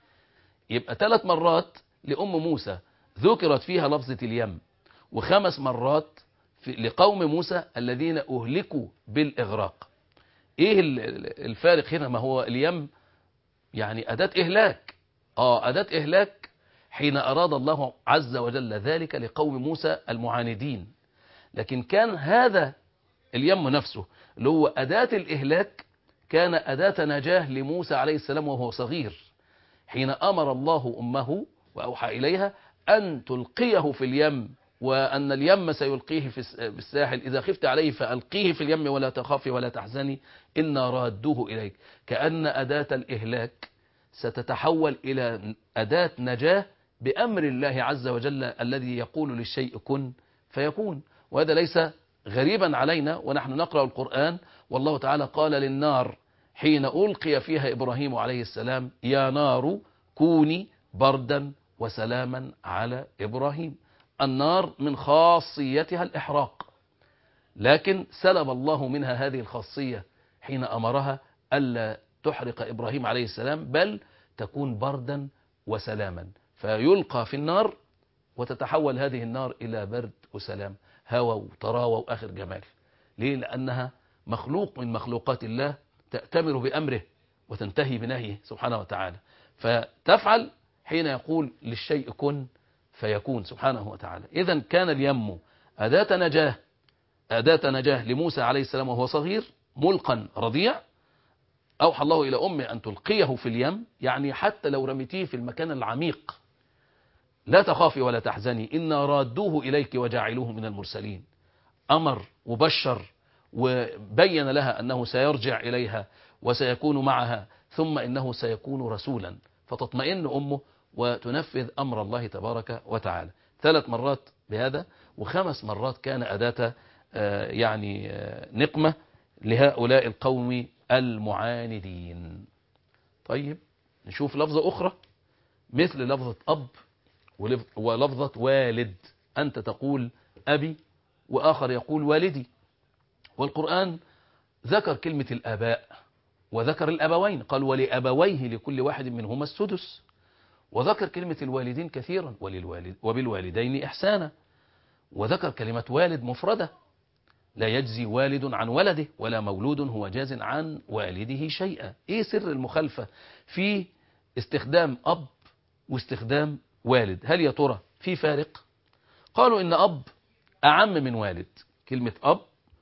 يبقى ثلاث مرات لأم موسى ذكرت فيها لفظة اليم، وخمس مرات في لقوم موسى الذين أهلكوا بالإغراق. إيه الفارق هنا؟ ما هو اليم يعني أداة إهلاك، آه أداة إهلاك حين أراد الله عز وجل ذلك لقوم موسى المعاندين. لكن كان هذا اليم نفسه اللي هو أداة الإهلاك كان أداة نجاة لموسى عليه السلام وهو صغير، حين أمر الله أمه وأوحى إليها أن تلقيه في اليم، وأن اليم سيلقيه في الساحل، إذا خفت عليه فألقيه في اليم ولا تخافي ولا تحزني إنا رادوه إليك. كأن أداة الإهلاك ستتحول إلى أداة نجاة بأمر الله عز وجل الذي يقول للشيء كن فيكون. وهذا ليس غريبا علينا ونحن نقرأ القرآن، والله تعالى قال للنار حين ألقي فيها إبراهيم عليه السلام يا نار كوني بردا وسلاما على إبراهيم. النار من خاصيتها الإحراق، لكن سلب الله منها هذه الخاصية حين أمرها ألا تحرق إبراهيم عليه السلام بل تكون بردا وسلاما، فيلقى في النار وتتحول هذه النار إلى برد وسلام، هوى وطراوة وآخر جمال. ليه؟ لأنها مخلوق من مخلوقات الله تأتمر بأمره وتنتهي بنهيه سبحانه وتعالى، فتفعل حين يقول للشيء كن فيكون سبحانه وتعالى. إذا كان اليم أداة نجاة أداة نجاة لموسى عليه السلام وهو صغير ملقا رضيع، أوحى الله إلى أمه أن تلقيه في اليم، يعني حتى لو رميتيه في المكان العميق لا تخافي ولا تحزني إنا رادوه إليك وجاعلوه من المرسلين. أمر وبشر وبين لها أنه سيرجع إليها وسيكون معها، ثم إنه سيكون رسولا، فتطمئن أمه وتنفذ أمر الله تبارك وتعالى. ثلاث مرات بهذا، وخمس مرات كان أداة يعني نقمة لهؤلاء القوم المعاندين. طيب نشوف لفظة أخرى مثل لفظة أب ولفظة والد. أنت تقول أبي وآخر يقول والدي، والقرآن ذكر كلمة الآباء وذكر الأبوين، قال ولأبويه لكل واحد منهما السدس، وذكر كلمة الوالدين كثيرا وللوالد وبالوالدين إحسانا، وذكر كلمة والد مفردة لا يجزي والد عن ولده ولا مولود هو جاز عن والده شيئا. ايه سر المخالفة في استخدام أب واستخدام والد؟ هل يا ترى في فارق؟ قالوا إن أب أعم من والد، كلمة أب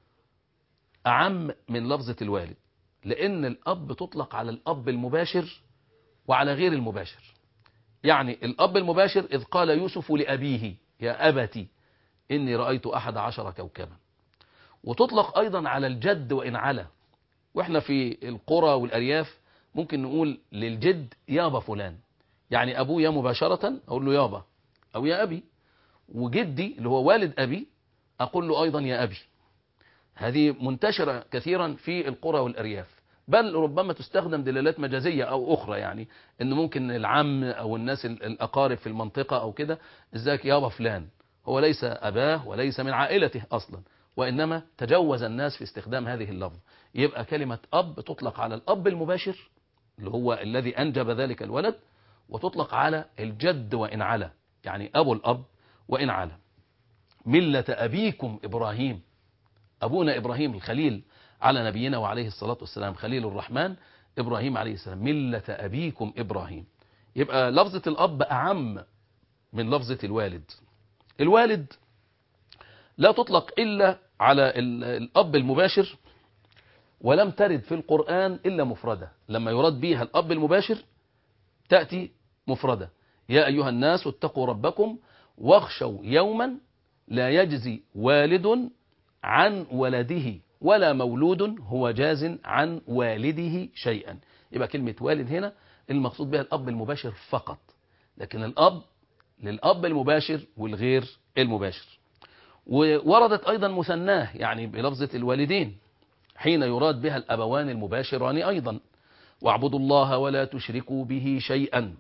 أعم من لفظة الوالد، لأن الأب تطلق على الأب المباشر وعلى غير المباشر. يعني الأب المباشر إذ قال يوسف لأبيه يا أبتي إني رأيت أحد عشر كوكبا، وتطلق أيضا على الجد وإن علا. وإحنا في القرى والأرياف ممكن نقول للجد يابا فلان، يعني أبويا مباشرة أقول له يابا أو يا أبي، وجدي اللي هو والد أبي أقول له أيضا يا أبي. هذه منتشرة كثيرا في القرى والأرياف، بل ربما تستخدم دلالات مجازية أو أخرى، يعني إن ممكن العم أو الناس الأقارب في المنطقة أو كده إزاك يابا فلان، هو ليس أباه وليس من عائلته أصلا، وإنما تجوز الناس في استخدام هذه اللفظ. يبقى كلمة أب تطلق على الأب المباشر اللي هو الذي أنجب ذلك الولد، وتطلق على الجد وإن علا، يعني أبو الأب وإن علا. ملة أبيكم إبراهيم، أبونا إبراهيم الخليل على نبينا وعليه الصلاة والسلام، خليل الرحمن إبراهيم عليه السلام، ملة أبيكم إبراهيم. يبقى لفظة الأب أعم من لفظة الوالد. الوالد لا تطلق إلا على الأب المباشر، ولم ترد في القرآن إلا مفردة. لما يراد بها الأب المباشر تأتي مفردة، يا أيها الناس اتقوا ربكم واخشوا يوما لا يجزي والد عن ولده ولا مولود هو جاز عن والده شيئا. يبقى كلمة والد هنا المقصود بها الأب المباشر فقط، لكن الأب للأب المباشر والغير المباشر. ووردت أيضا مثناه يعني بلفظة الوالدين حين يراد بها الأبوان المباشران أيضا، واعبدوا الله ولا تشركوا به شيئا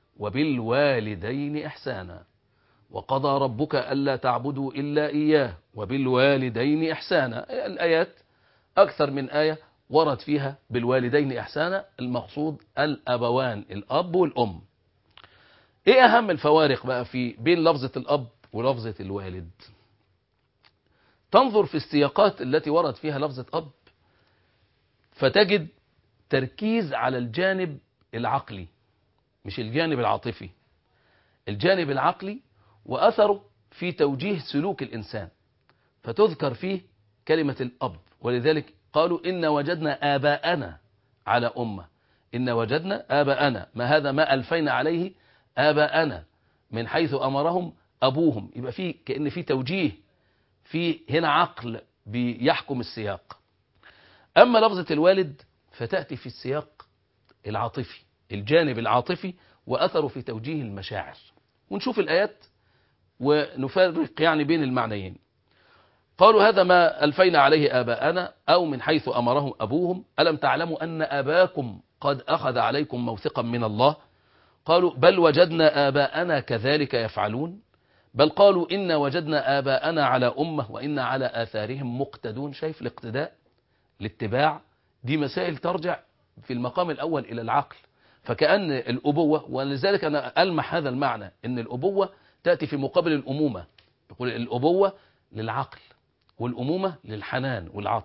وبالوالدين إحسانا وقضى ربك ألا تعبدوا إلا إياه وبالوالدين إحسانا. الآيات أكثر من آية ورد فيها بالوالدين إحسانا، المقصود الأبوان الأب والأم. إيه أهم الفوارق بقى في بين لفظة الأب ولفظة الوالد؟ تنظر في السياقات التي ورد فيها لفظة أب فتجد تركيز على الجانب العقلي مش الجانب العاطفي، الجانب العقلي وأثره في توجيه سلوك الإنسان، فتذكر فيه كلمة الأب. ولذلك قالوا إن وجدنا آباءنا على أمة، إن وجدنا آباءنا، ما هذا ما ألفينا عليه آباءنا من حيث أمرهم أبوهم. يبقى فيه كأن فيه توجيه، في هنا عقل بيحكم السياق. أما لفظة الوالد فتأتي في السياق العاطفي، الجانب العاطفي وأثره في توجيه المشاعر. ونشوف الآيات ونفرق يعني بين المعنيين. قالوا هذا ما ألفينا عليه آباءنا أو من حيث أمرهم أبوهم ألم تعلموا أن آباكم قد أخذ عليكم موثقا من الله. قالوا بل وجدنا آباءنا كذلك يفعلون. بل قالوا إن وجدنا آباءنا على أمة وإن على آثارهم مقتدون. شايف الاقتداء، الاتباع، دي مسائل ترجع في المقام الأول إلى العقل. فكأن الأبوة، ولذلك أنا ألمح هذا المعنى أن الأبوة تأتي في مقابل الأمومة. يقول الأبوة للعقل والأمومة للحنان والعطف،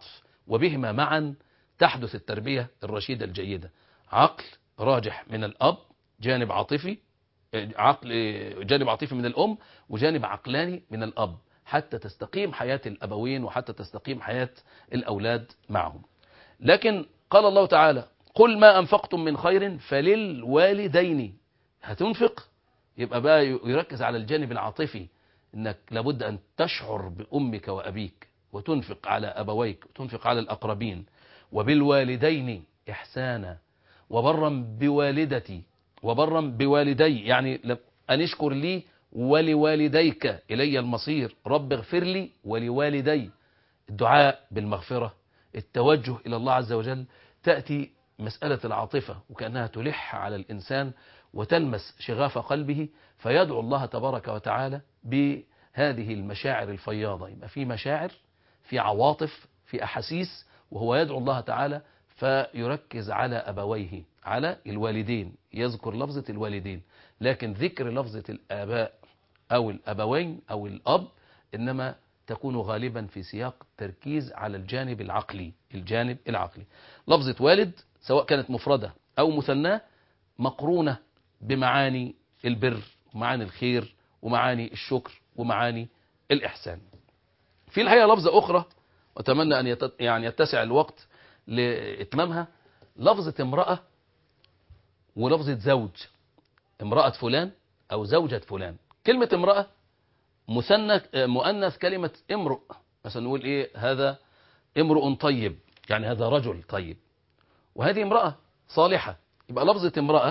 وبهما معا تحدث التربية الرشيدة الجيدة. عقل راجح من الأب، جانب عاطفي عقل جانب عاطفي من الأم، وجانب عقلاني من الأب، حتى تستقيم حياة الأبوين وحتى تستقيم حياة الأولاد معهم. لكن قال الله تعالى: قل ما أنفقتم من خير فللوالدين. هتنفق، يبقى بقى يركز على الجانب العاطفي، انك لابد ان تشعر بأمك وأبيك، وتنفق على أبويك، وتنفق على الأقربين. وبالوالدين إحسانا وبرا بوالدتي وبرا بوالدي، يعني أن اشكر لي ولوالديك إلي المصير، رب اغفر لي ولوالدي. الدعاء بالمغفرة، التوجه إلى الله عز وجل، تأتي مسألة العاطفة وكأنها تلح على الإنسان وتلمس شغاف قلبه، فيدعو الله تبارك وتعالى بهذه المشاعر الفياضة. يبقى في مشاعر، في عواطف، في أحاسيس، وهو يدعو الله تعالى فيركز على أبويه، على الوالدين، يذكر لفظة الوالدين، لكن ذكر لفظة الآباء أو الأبوين أو الأب إنما تكون غالبا في سياق تركيز على الجانب العقلي. الجانب العقلي لفظة والد سواء كانت مفردة أو مثناه مقرونة بمعاني البر ومعاني الخير ومعاني الشكر ومعاني الإحسان. في الحقيقة لفظة أخرى وأتمنى أن يت... يعني يتسع الوقت لإتمامها، لفظة امرأة ولفظة زوج. امرأة فلان أو زوجة فلان. كلمة امرأة مثنى مؤنث كلمة امرؤ، مثلا نقول إيه هذا امرؤ طيب، يعني هذا رجل طيب، وهذه امرأة صالحة. يبقى لفظة امرأة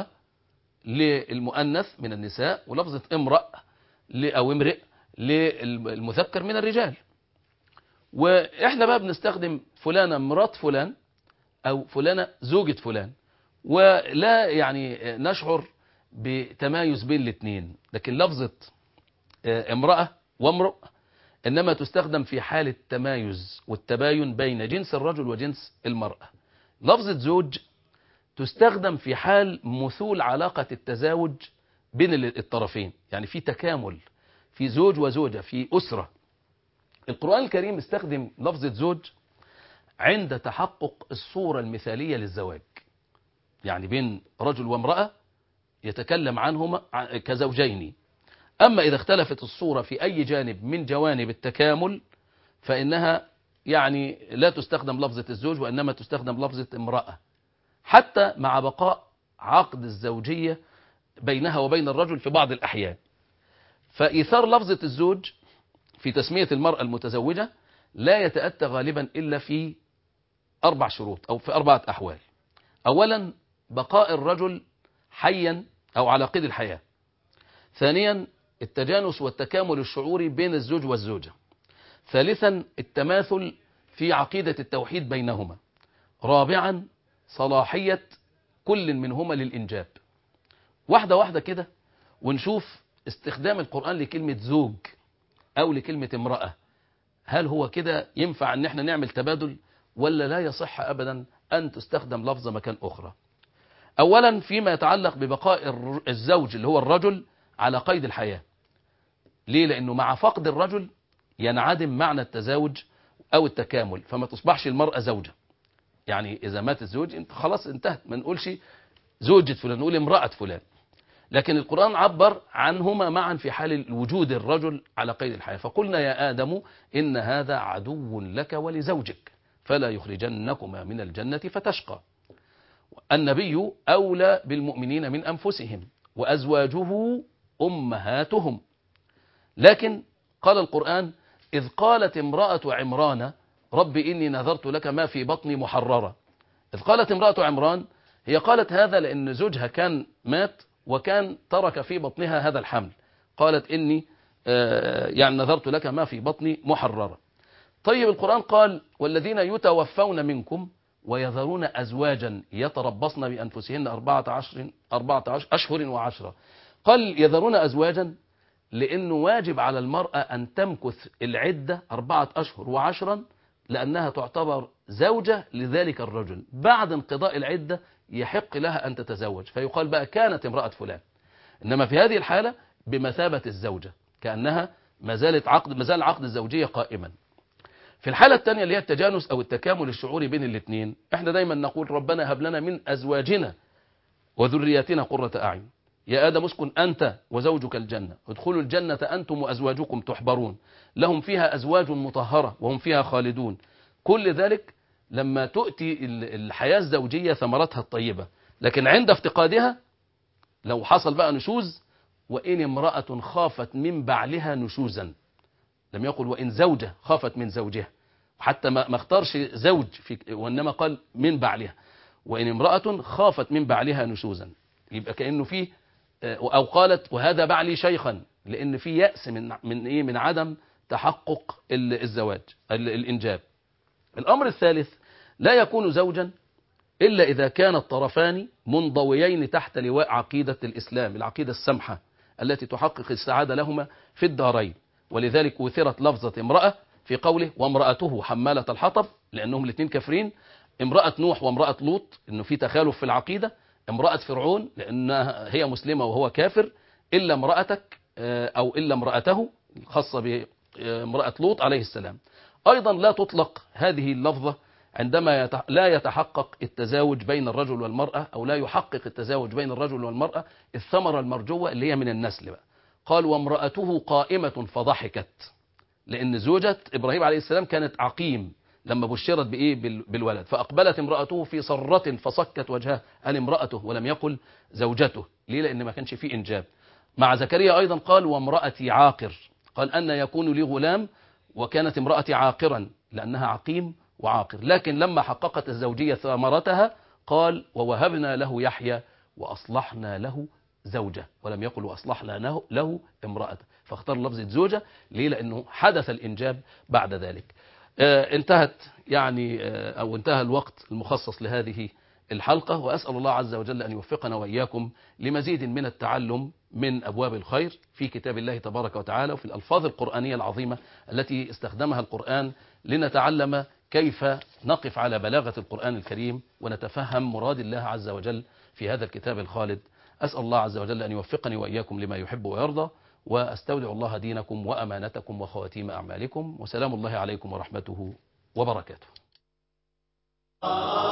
للمؤنث من النساء، ولفظة امرأ أو امرئ للمذكر من الرجال. وإحنا بقى بنستخدم فلانة مرات فلان أو فلانة زوجة فلان، ولا يعني نشعر بتمايز بين الاثنين. لكن لفظة امرأة وامرؤ إنما تستخدم في حال التمايز والتباين بين جنس الرجل وجنس المرأة. لفظة زوج تستخدم في حال مثول علاقة التزاوج بين الطرفين، يعني في تكامل، في زوج وزوجة، في أسرة. القرآن الكريم استخدم لفظة زوج عند تحقق الصورة المثالية للزواج، يعني بين رجل وامرأة يتكلم عنهما كزوجين. أما إذا اختلفت الصورة في أي جانب من جوانب التكامل فإنها يعني لا تستخدم لفظة الزوج، وإنما تستخدم لفظة امرأة، حتى مع بقاء عقد الزوجية بينها وبين الرجل في بعض الأحيان. فإيثار لفظة الزوج في تسمية المرأة المتزوجة لا يتأتى غالبا إلا في أربع شروط أو في أربعة أحوال. أولا بقاء الرجل حيا أو على قيد الحياة. ثانيا التجانس والتكامل الشعوري بين الزوج والزوجة. ثالثا التماثل في عقيدة التوحيد بينهما. رابعا صلاحية كل منهما للإنجاب. واحدة واحدة كده ونشوف استخدام القرآن لكلمة زوج أو لكلمة امرأة، هل هو كده ينفع أن احنا نعمل تبادل ولا لا يصح أبدا أن تستخدم لفظة مكان أخرى؟ أولا فيما يتعلق ببقاء الزوج اللي هو الرجل على قيد الحياة. ليه؟ لأنه مع فقد الرجل ينعدم معنى التزاوج أو التكامل، فما تصبحش المرأة زوجة. يعني إذا مات الزوج انت خلاص انتهت، ما نقولش زوجة فلان، نقول امرأة فلان. لكن القرآن عبر عنهما معا في حال وجود الرجل على قيد الحياة. فقلنا يا آدم إن هذا عدو لك ولزوجك فلا يخرجنكما من الجنة فتشقى. النبي أولى بالمؤمنين من أنفسهم وأزواجه أمهاتهم. لكن قال القرآن إذ قالت امرأة عمران رب إني نذرت لك ما في بطني محررة. إذ قالت امرأة عمران هي قالت هذا لأن زوجها كان مات وكان ترك في بطنها هذا الحمل، قالت إني آه يعني نذرت لك ما في بطني محررة. طيب القرآن قال والذين يتوفون منكم ويذرون أزواجا يتربصن بأنفسهن أربعة عشر أربعة عشر أشهر وعشرة. قال يذرون أزواجا لأنه واجب على المرأة أن تمكث العدة أربعة أشهر وعشرا، لأنها تعتبر زوجة لذلك الرجل. بعد انقضاء العدة يحق لها أن تتزوج، فيقال بقى كانت امرأة فلان. إنما في هذه الحالة بمثابة الزوجة، كأنها ما زالت عقد ما زال عقد الزوجية قائما. في في الحالة الثانية اللي هي التجانس أو التكامل الشعوري بين الاثنين، احنا دايما نقول ربنا هب لنا من أزواجنا وذرياتنا قرة أعين. يا آدم اسكن أنت وزوجك الجنة، ادخلوا الجنة أنتم وأزواجكم تحبرون، لهم فيها أزواج مطهرة وهم فيها خالدون. كل ذلك لما تؤتي الحياة الزوجية ثمرتها الطيبة، لكن عند افتقادها لو حصل بقى نشوز، وإن امرأة خافت من بعلها نشوزا، لم يقل وإن زوجة خافت من زوجها، حتى ما اختارش زوج في، وإنما قال من بعلها، وإن امرأة خافت من بعلها نشوزا، يبقى كأنه فيه، أو قالت وهذا بعلي شيخا، لأن في يأس من من إيه من عدم تحقق الزواج الإنجاب. الأمر الثالث، لا يكون زوجا إلا إذا كان الطرفان منضويين تحت لواء عقيدة الإسلام، العقيدة السمحة التي تحقق السعادة لهما في الدارين. ولذلك وثرت لفظة امرأة في قوله وامرأته حمالة الحطب، لأنهم الاثنين كافرين. امرأة نوح وامرأة لوط، إنه في تخالف في العقيدة. امرأة فرعون لأنها هي مسلمة وهو كافر، إلا امرأتك أو إلا امرأته الخاصة بامرأة لوط عليه السلام. أيضا لا تطلق هذه اللفظة عندما لا يتحقق التزاوج بين الرجل والمرأة، أو لا يحقق التزاوج بين الرجل والمرأة الثمرة المرجوة اللي هي من النسل بقى. قال وامرأته قائمة فضحكت، لأن زوجة إبراهيم عليه السلام كانت عقيم لما بشرت بإيه بالولد، فأقبلت امرأته في صرة فصكت وجهها، قال امرأته ولم يقل زوجته. ليه؟ لأن ما كانش فيه إنجاب. مع زكريا أيضا قال وامرأتي عاقر، قال أن يكون لي غلام وكانت امرأتي عاقرا، لأنها عقيم وعاقر. لكن لما حققت الزوجية ثمرتها قال ووهبنا له يحيى وأصلحنا له زوجة، ولم يقل وأصلحنا له امرأة، فاختار لفظة زوجة. ليه؟ لأنه حدث الإنجاب بعد ذلك. آه انتهت يعني آه أو انتهى الوقت المخصص لهذه الحلقة، وأسأل الله عز وجل أن يوفقنا وإياكم لمزيد من التعلم من أبواب الخير في كتاب الله تبارك وتعالى، وفي الألفاظ القرآنية العظيمة التي استخدمها القرآن، لنتعلم كيف نقف على بلاغة القرآن الكريم ونتفهم مراد الله عز وجل في هذا الكتاب الخالد. أسأل الله عز وجل أن يوفقني وإياكم لما يحب ويرضى، وأستودع الله دينكم وأمانتكم وخواتيم أعمالكم، وسلام الله عليكم ورحمته وبركاته.